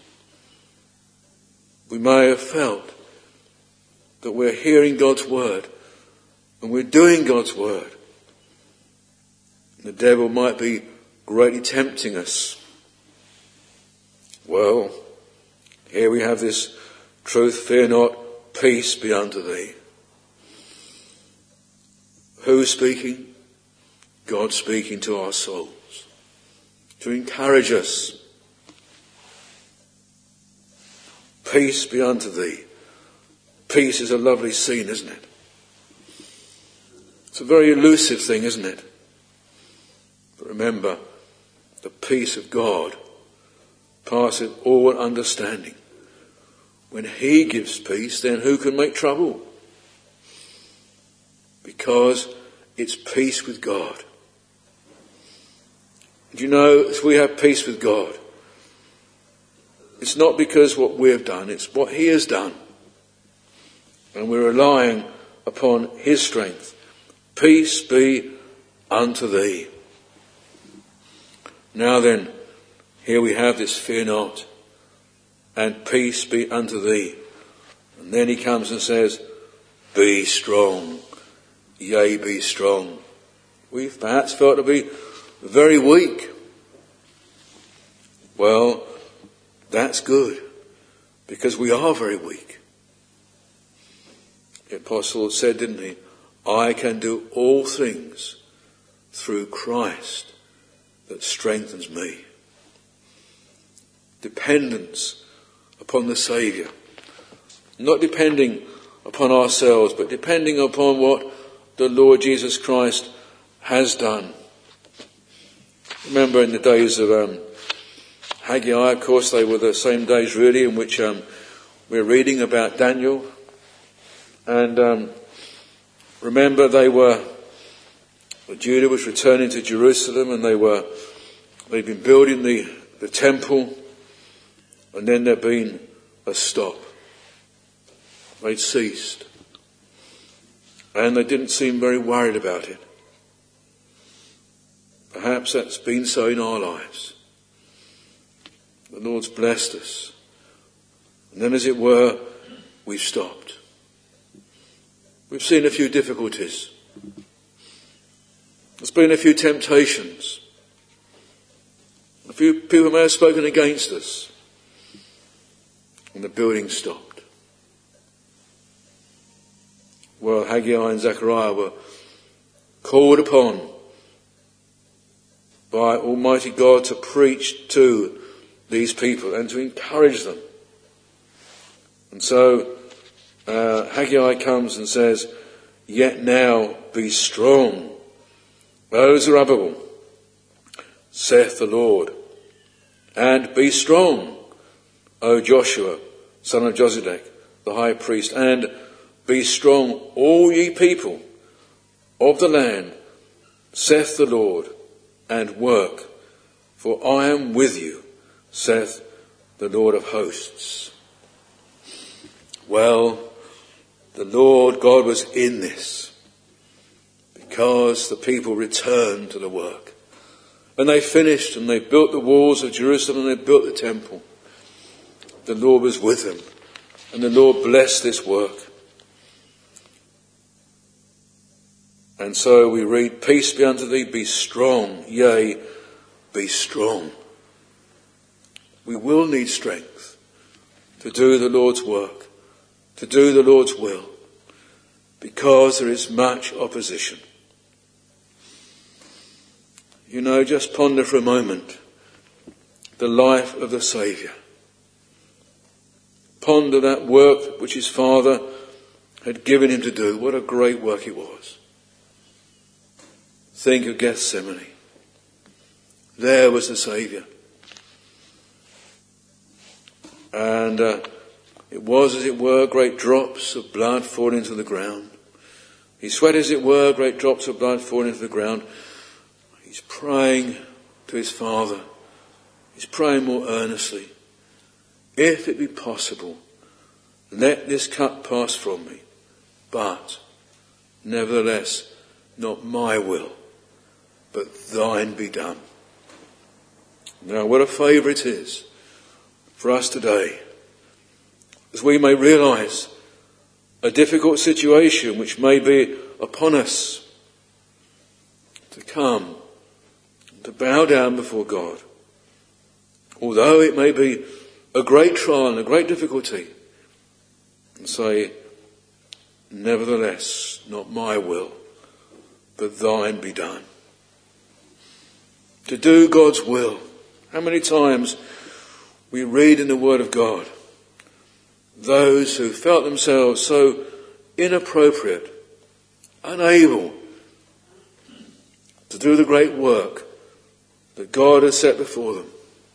We may have felt that we're hearing God's word and we're doing God's word. The devil might be greatly tempting us. Well, here we have this truth, fear not, peace be unto thee. Who's speaking? God speaking to our souls, to encourage us. Peace be unto thee. Peace is a lovely scene, isn't it? It's a very elusive thing, isn't it? But remember, the peace of God passeth all understanding. When he gives peace, then who can make trouble? Because it's peace with God. Do you know, as we have peace with God, it's not because what we have done, it's what he has done. And we're relying upon his strength. Peace be unto thee. Now then, here we have this fear not, and peace be unto thee. And then he comes and says, be strong, yea, be strong. We've perhaps felt to be very weak. Well, that's good, because we are very weak. The apostle said, didn't he? I can do all things through Christ that strengthens me. Dependence upon the Saviour. Not depending upon ourselves, but depending upon what the Lord Jesus Christ has done. Remember in the days of um, Haggai, of course, they were the same days really in which um, we're reading about Daniel. And um, remember they were, Judah was returning to Jerusalem, and they were, they'd been building the, the temple, and then there'd been a stop. They'd ceased. And they didn't seem very worried about it. Perhaps that's been so in our lives. The Lord's blessed us. And then, as it were, we've stopped. We've seen a few difficulties. There's been a few temptations. A few people may have spoken against us. And the building stopped. Well, Haggai and Zechariah were called upon by Almighty God to preach to these people and to encourage them. And so uh, Haggai comes and says, "Yet now be strong, O Zerubbabel, saith the Lord, and be strong, O Joshua, son of Josedek, the high priest, and be strong, all ye people of the land, saith the Lord, and work, for I am with you, saith the Lord of hosts." Well, the Lord God was in this because the people returned to the work. And they finished, and they built the walls of Jerusalem, and they built the temple. The Lord was with them, and the Lord blessed this work. And so we read, "Peace be unto thee, be strong, yea, be strong." We will need strength to do the Lord's work, to do the Lord's will, because there is much opposition. You know, just ponder for a moment the life of the Saviour. Ponder that work which his Father had given him to do. What a great work it was. Think of Gethsemane. There was the Saviour. And uh, it was, as it were, great drops of blood falling to the ground. He sweat, as it were, great drops of blood falling to the ground. He's praying to his Father. He's praying more earnestly. "If it be possible, let this cup pass from me. But, nevertheless, not my will, but thine be done." Now, what a favour it is for us today, as we may realise a difficult situation which may be upon us, to come, to bow down before God, although it may be a great trial and a great difficulty, and say, "Nevertheless, not my will, but thine be done." To do God's will. How many times we read in the Word of God, those who felt themselves so inappropriate, unable to do the great work that God has set before them.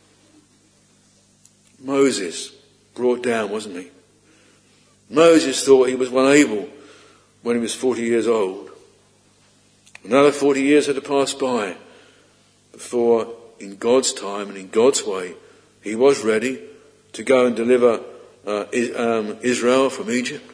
Moses brought down, wasn't he? Moses thought he was unable when he was forty years old. Another forty years had to pass by before, in God's time and in God's way, he was ready to go and deliver uh, um, Israel from Egypt.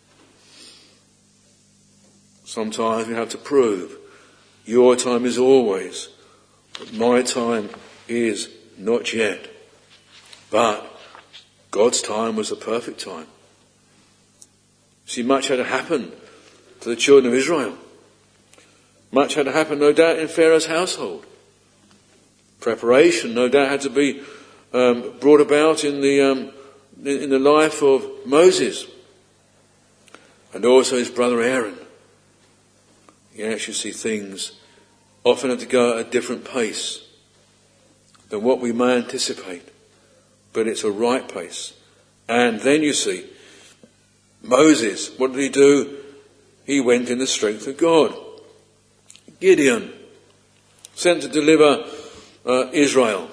Sometimes we have to prove your time is always, but my time is not yet. But God's time was the perfect time. See, much had to happen to the children of Israel. Much had to happen, no doubt, in Pharaoh's household. Preparation, no doubt, had to be um, brought about in the um, in the life of Moses and also his brother Aaron. Yes, you see, things often have to go at a different pace than what we may anticipate, but it's a right pace. And then you see, Moses, what did he do? He went in the strength of God. Gideon, sent to deliver uh, Israel.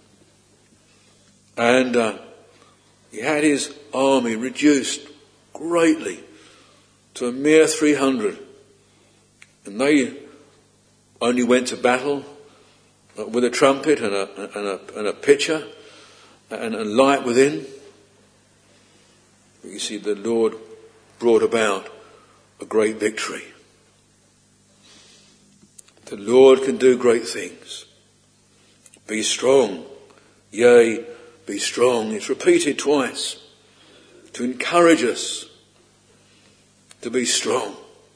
And uh, he had his army reduced greatly to a mere three hundred. And they only went to battle uh, with a trumpet and a, and a, and a pitcher and a light within. But you see, the Lord brought about a great victory. The Lord can do great things. Be strong, yea, be strong. It's repeated twice to encourage us to be strong.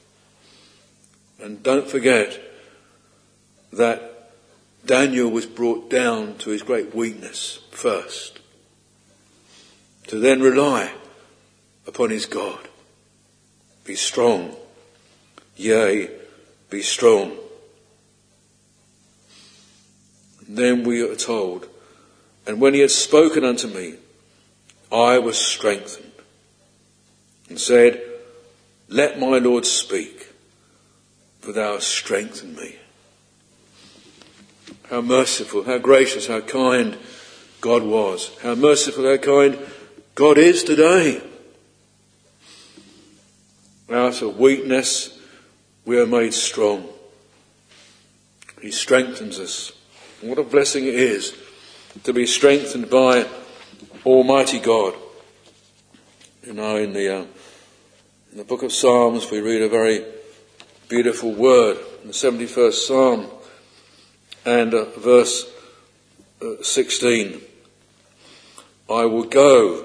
And don't forget that Daniel was brought down to his great weakness first, to then rely upon his God. Be strong, yea, be strong. And then we are told, and when he had spoken unto me, I was strengthened. and said, "Let my Lord speak, for thou hast strengthened me." How merciful, how gracious, how kind God was. How merciful, how kind God is today. Out of weakness we are made strong. He strengthens us. And what a blessing it is to be strengthened by Almighty God. You know, in the uh, in the book of Psalms we read a very beautiful word in the seventy-first Psalm and uh, verse uh, sixteen. I will go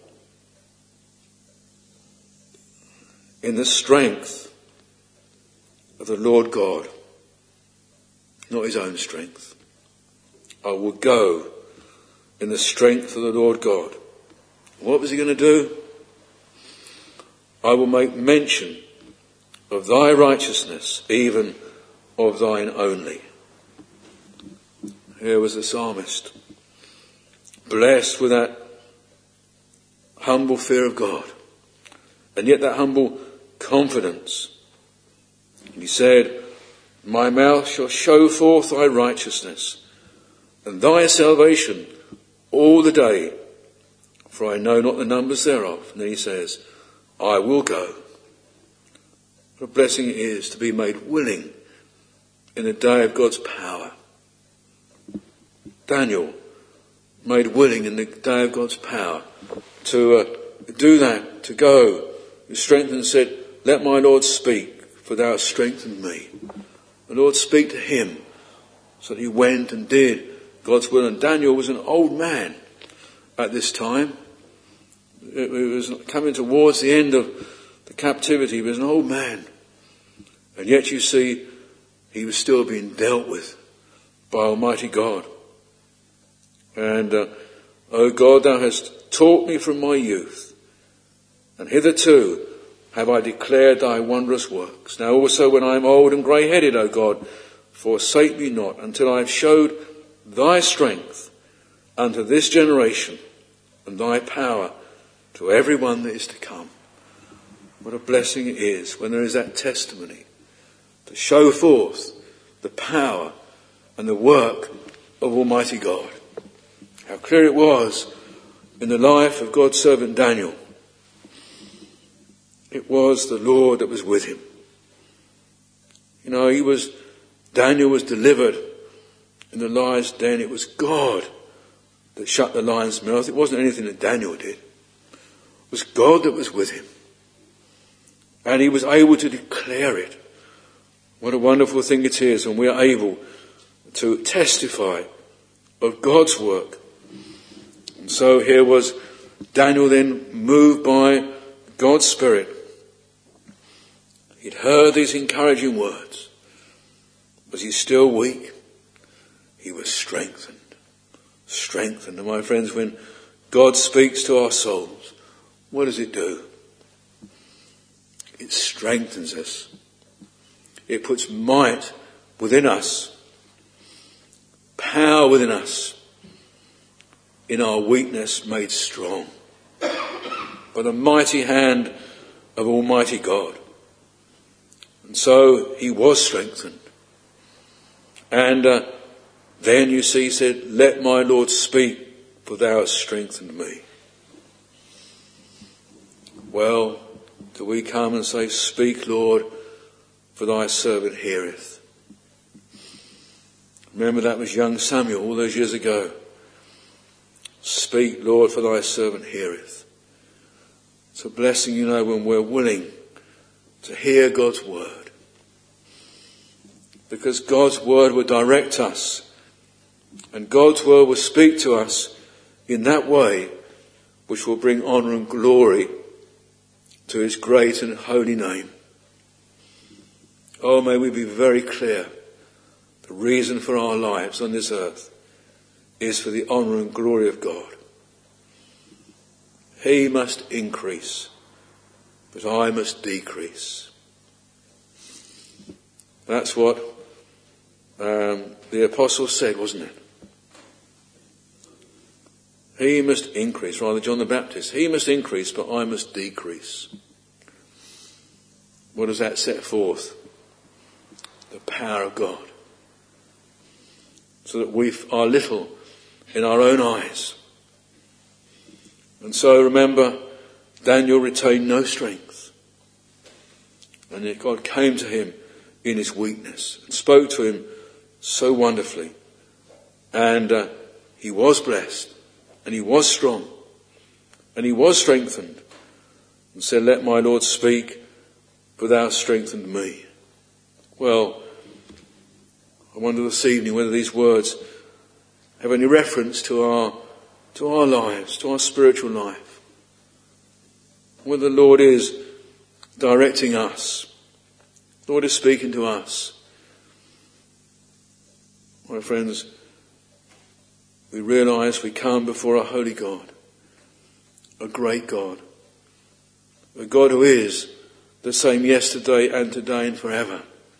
in the strength of the Lord God, not his own strength. I will go in the strength of the Lord God. What was he going to do? I will make mention of thy righteousness, even of thine only. Here was the psalmist, blessed with that humble fear of God, and yet that humble confidence. And he said, my mouth shall show forth thy righteousness, and thy salvation all the day, for I know not the numbers thereof. And then he says, I will go. What a blessing it is to be made willing in the day of God's power. Daniel made willing in the day of God's power to uh, do that, to go. He strengthened and said, let my Lord speak, for thou hast strengthened me. The Lord speak to him. So that he went and did God's will. And Daniel was an old man at this time. It was coming towards the end of the captivity. He was an old man. And yet you see, he was still being dealt with by Almighty God. And, uh, O God, thou hast taught me from my youth, and hitherto have I declared thy wondrous works. Now also when I am old and grey-headed, O God, forsake me not until I have showed thy strength unto this generation, and thy power to every one that is to come. What a blessing it is when there is that testimony to show forth the power and the work of Almighty God. How clear it was in the life of God's servant Daniel. It was the Lord that was with him. You know, he was, Daniel was delivered in the lion's den. It was God that shut the lion's mouth. It wasn't anything that Daniel did. It was God that was with him. And he was able to declare it. What a wonderful thing it is when we are able to testify of God's work. And so here was Daniel then moved by God's Spirit. He'd heard these encouraging words. Was he still weak? He was strengthened. Strengthened. And my friends, when God speaks to our souls, what does it do? It strengthens us. It puts might within us, power within us, in our weakness made strong by the mighty hand of Almighty God. And so he was strengthened. And uh, then you see, he said, let my Lord speak, for thou hast strengthened me. Well, do we come and say, speak, Lord, for thy servant heareth. Remember that was young Samuel all those years ago. Speak, Lord, for thy servant heareth. It's a blessing, you know, when we're willing to hear God's word. Because God's word will direct us. And God's word will speak to us in that way which will bring honour and glory to his great and holy name. Oh, may we be very clear. The reason for our lives on this earth is for the honour and glory of God. He must increase, but I must decrease. That's what um, the apostle said, wasn't it? He must increase, rather John the Baptist. He must increase, but I must decrease. What does that set forth? The power of God. So that we are little in our own eyes. And so remember, Daniel retained no strength. And yet God came to him in his weakness and spoke to him so wonderfully. And uh, he was blessed, and he was strong, and he was strengthened, and said, "Let my Lord speak, for thou hast strengthened me." Well, I wonder this evening whether these words have any reference to our to our lives, to our spiritual life. Whether the Lord is directing us, the Lord is speaking to us. My friends, we realise we come before a holy God, a great God, a God who is the same yesterday and today and forever.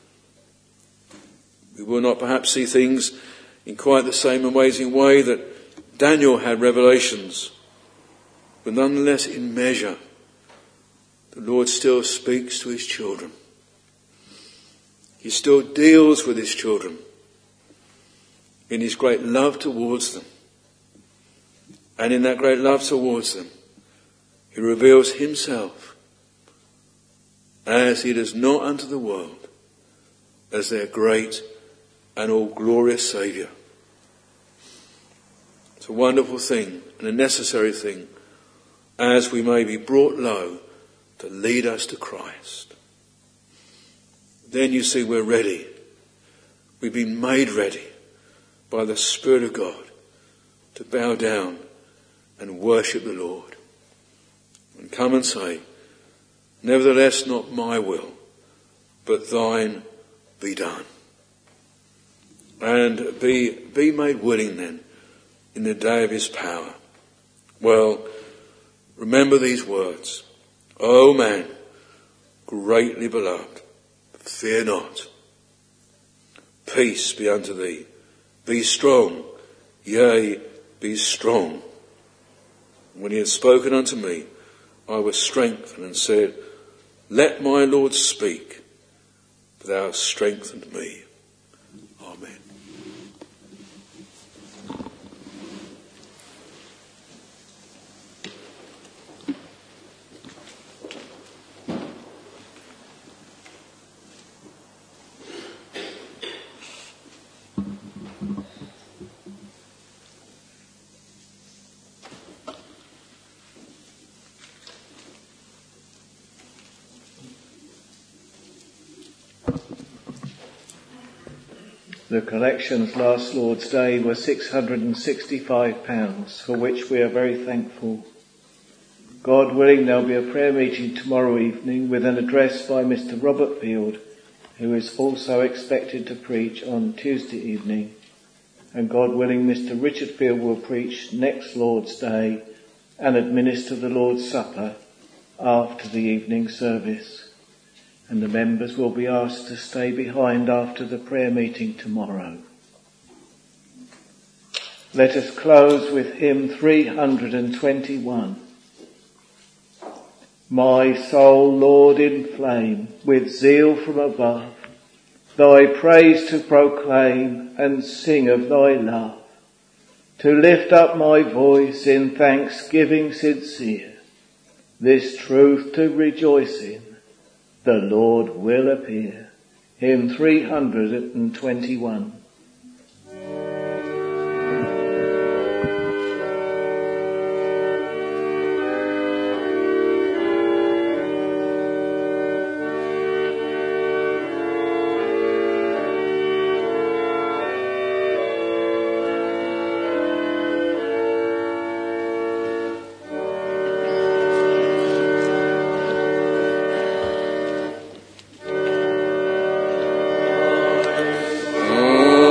We will not perhaps see things in quite the same amazing way that Daniel had revelations, but nonetheless in measure, the Lord still speaks to his children. He still deals with his children in his great love towards them. And in that great love towards them, he reveals himself as he does not unto the world, as their great and all glorious Saviour. It's a wonderful thing and a necessary thing as we may be brought low to lead us to Christ. Then you see we're ready. We've been made ready by the Spirit of God to bow down and worship the Lord. And come and say, "Nevertheless, not my will, but thine be done." And be, be made willing then in the day of his power. Well, remember these words. O man, greatly beloved, fear not. Peace be unto thee. Be strong, yea, be strong. When he had spoken unto me, I was strengthened and said, "Let my Lord speak, for thou hast strengthened me." Amen. The collections last Lord's Day were six hundred and sixty-five pounds, for which we are very thankful. God willing, there'll be a prayer meeting tomorrow evening with an address by Mister Robert Field, who is also expected to preach on Tuesday evening. And God willing, Mister Richard Field will preach next Lord's Day and administer the Lord's Supper after the evening service. And the members will be asked to stay behind after the prayer meeting tomorrow. Let us close with hymn three hundred twenty-one. My soul, Lord, inflame with zeal from above, thy praise to proclaim and sing of thy love, to lift up my voice in thanksgiving sincere, this truth to rejoice in, the Lord will appear. Hymn three hundred twenty-one. Oh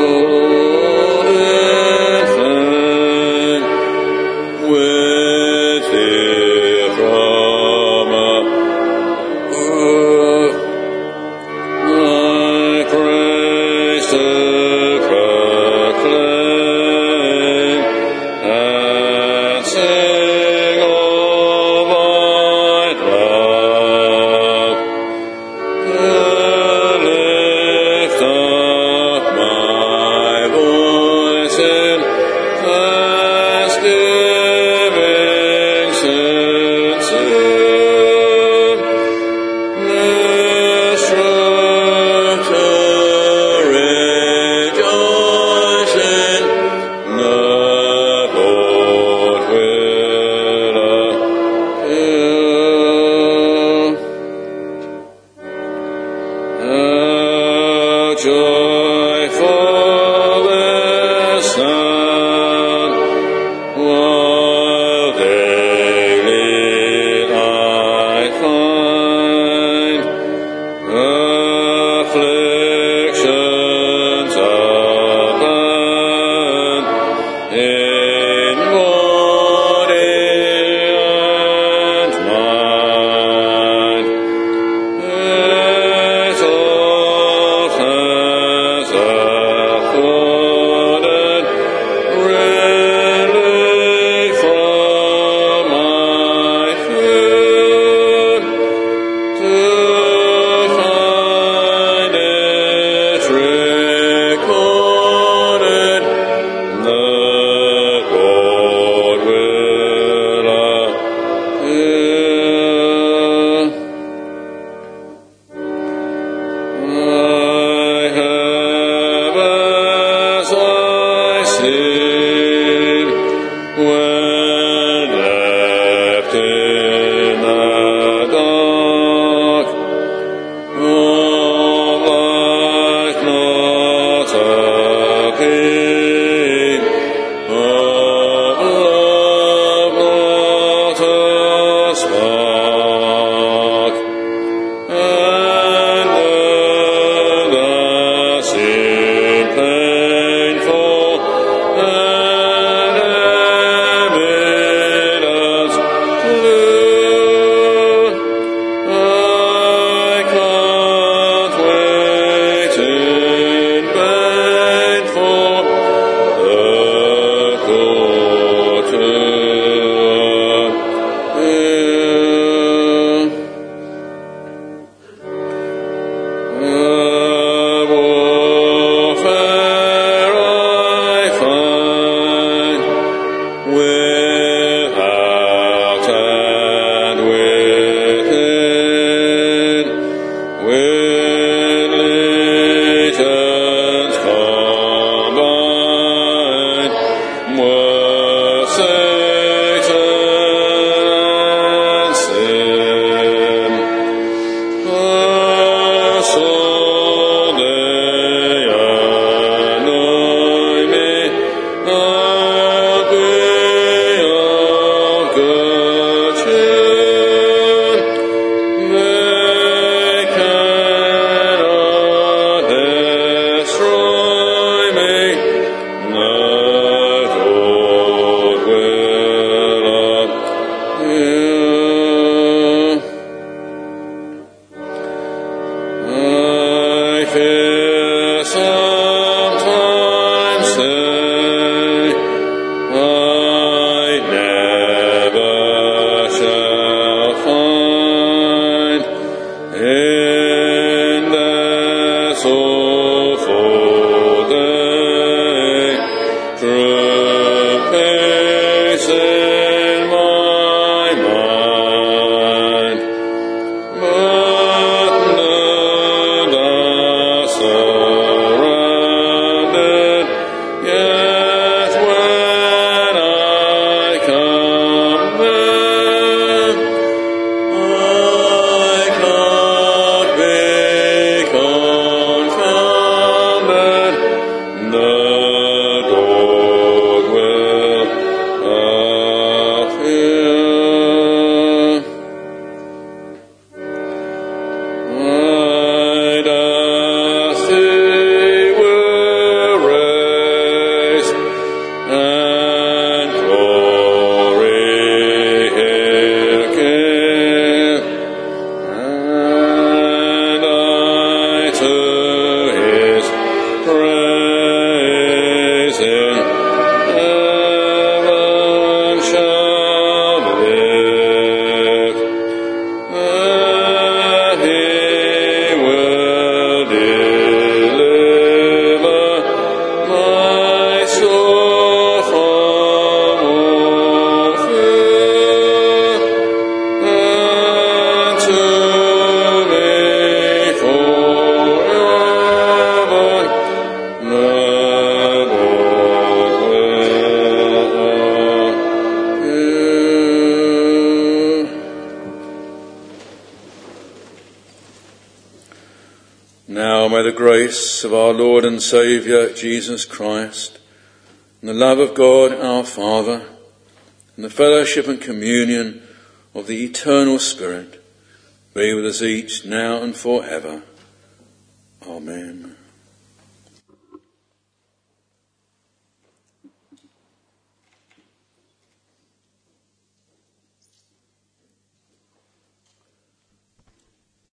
Now may the grace of our Lord and Saviour Jesus Christ, and the love of God our Father, and the fellowship and communion of the eternal Spirit be with us each now and forever. Amen.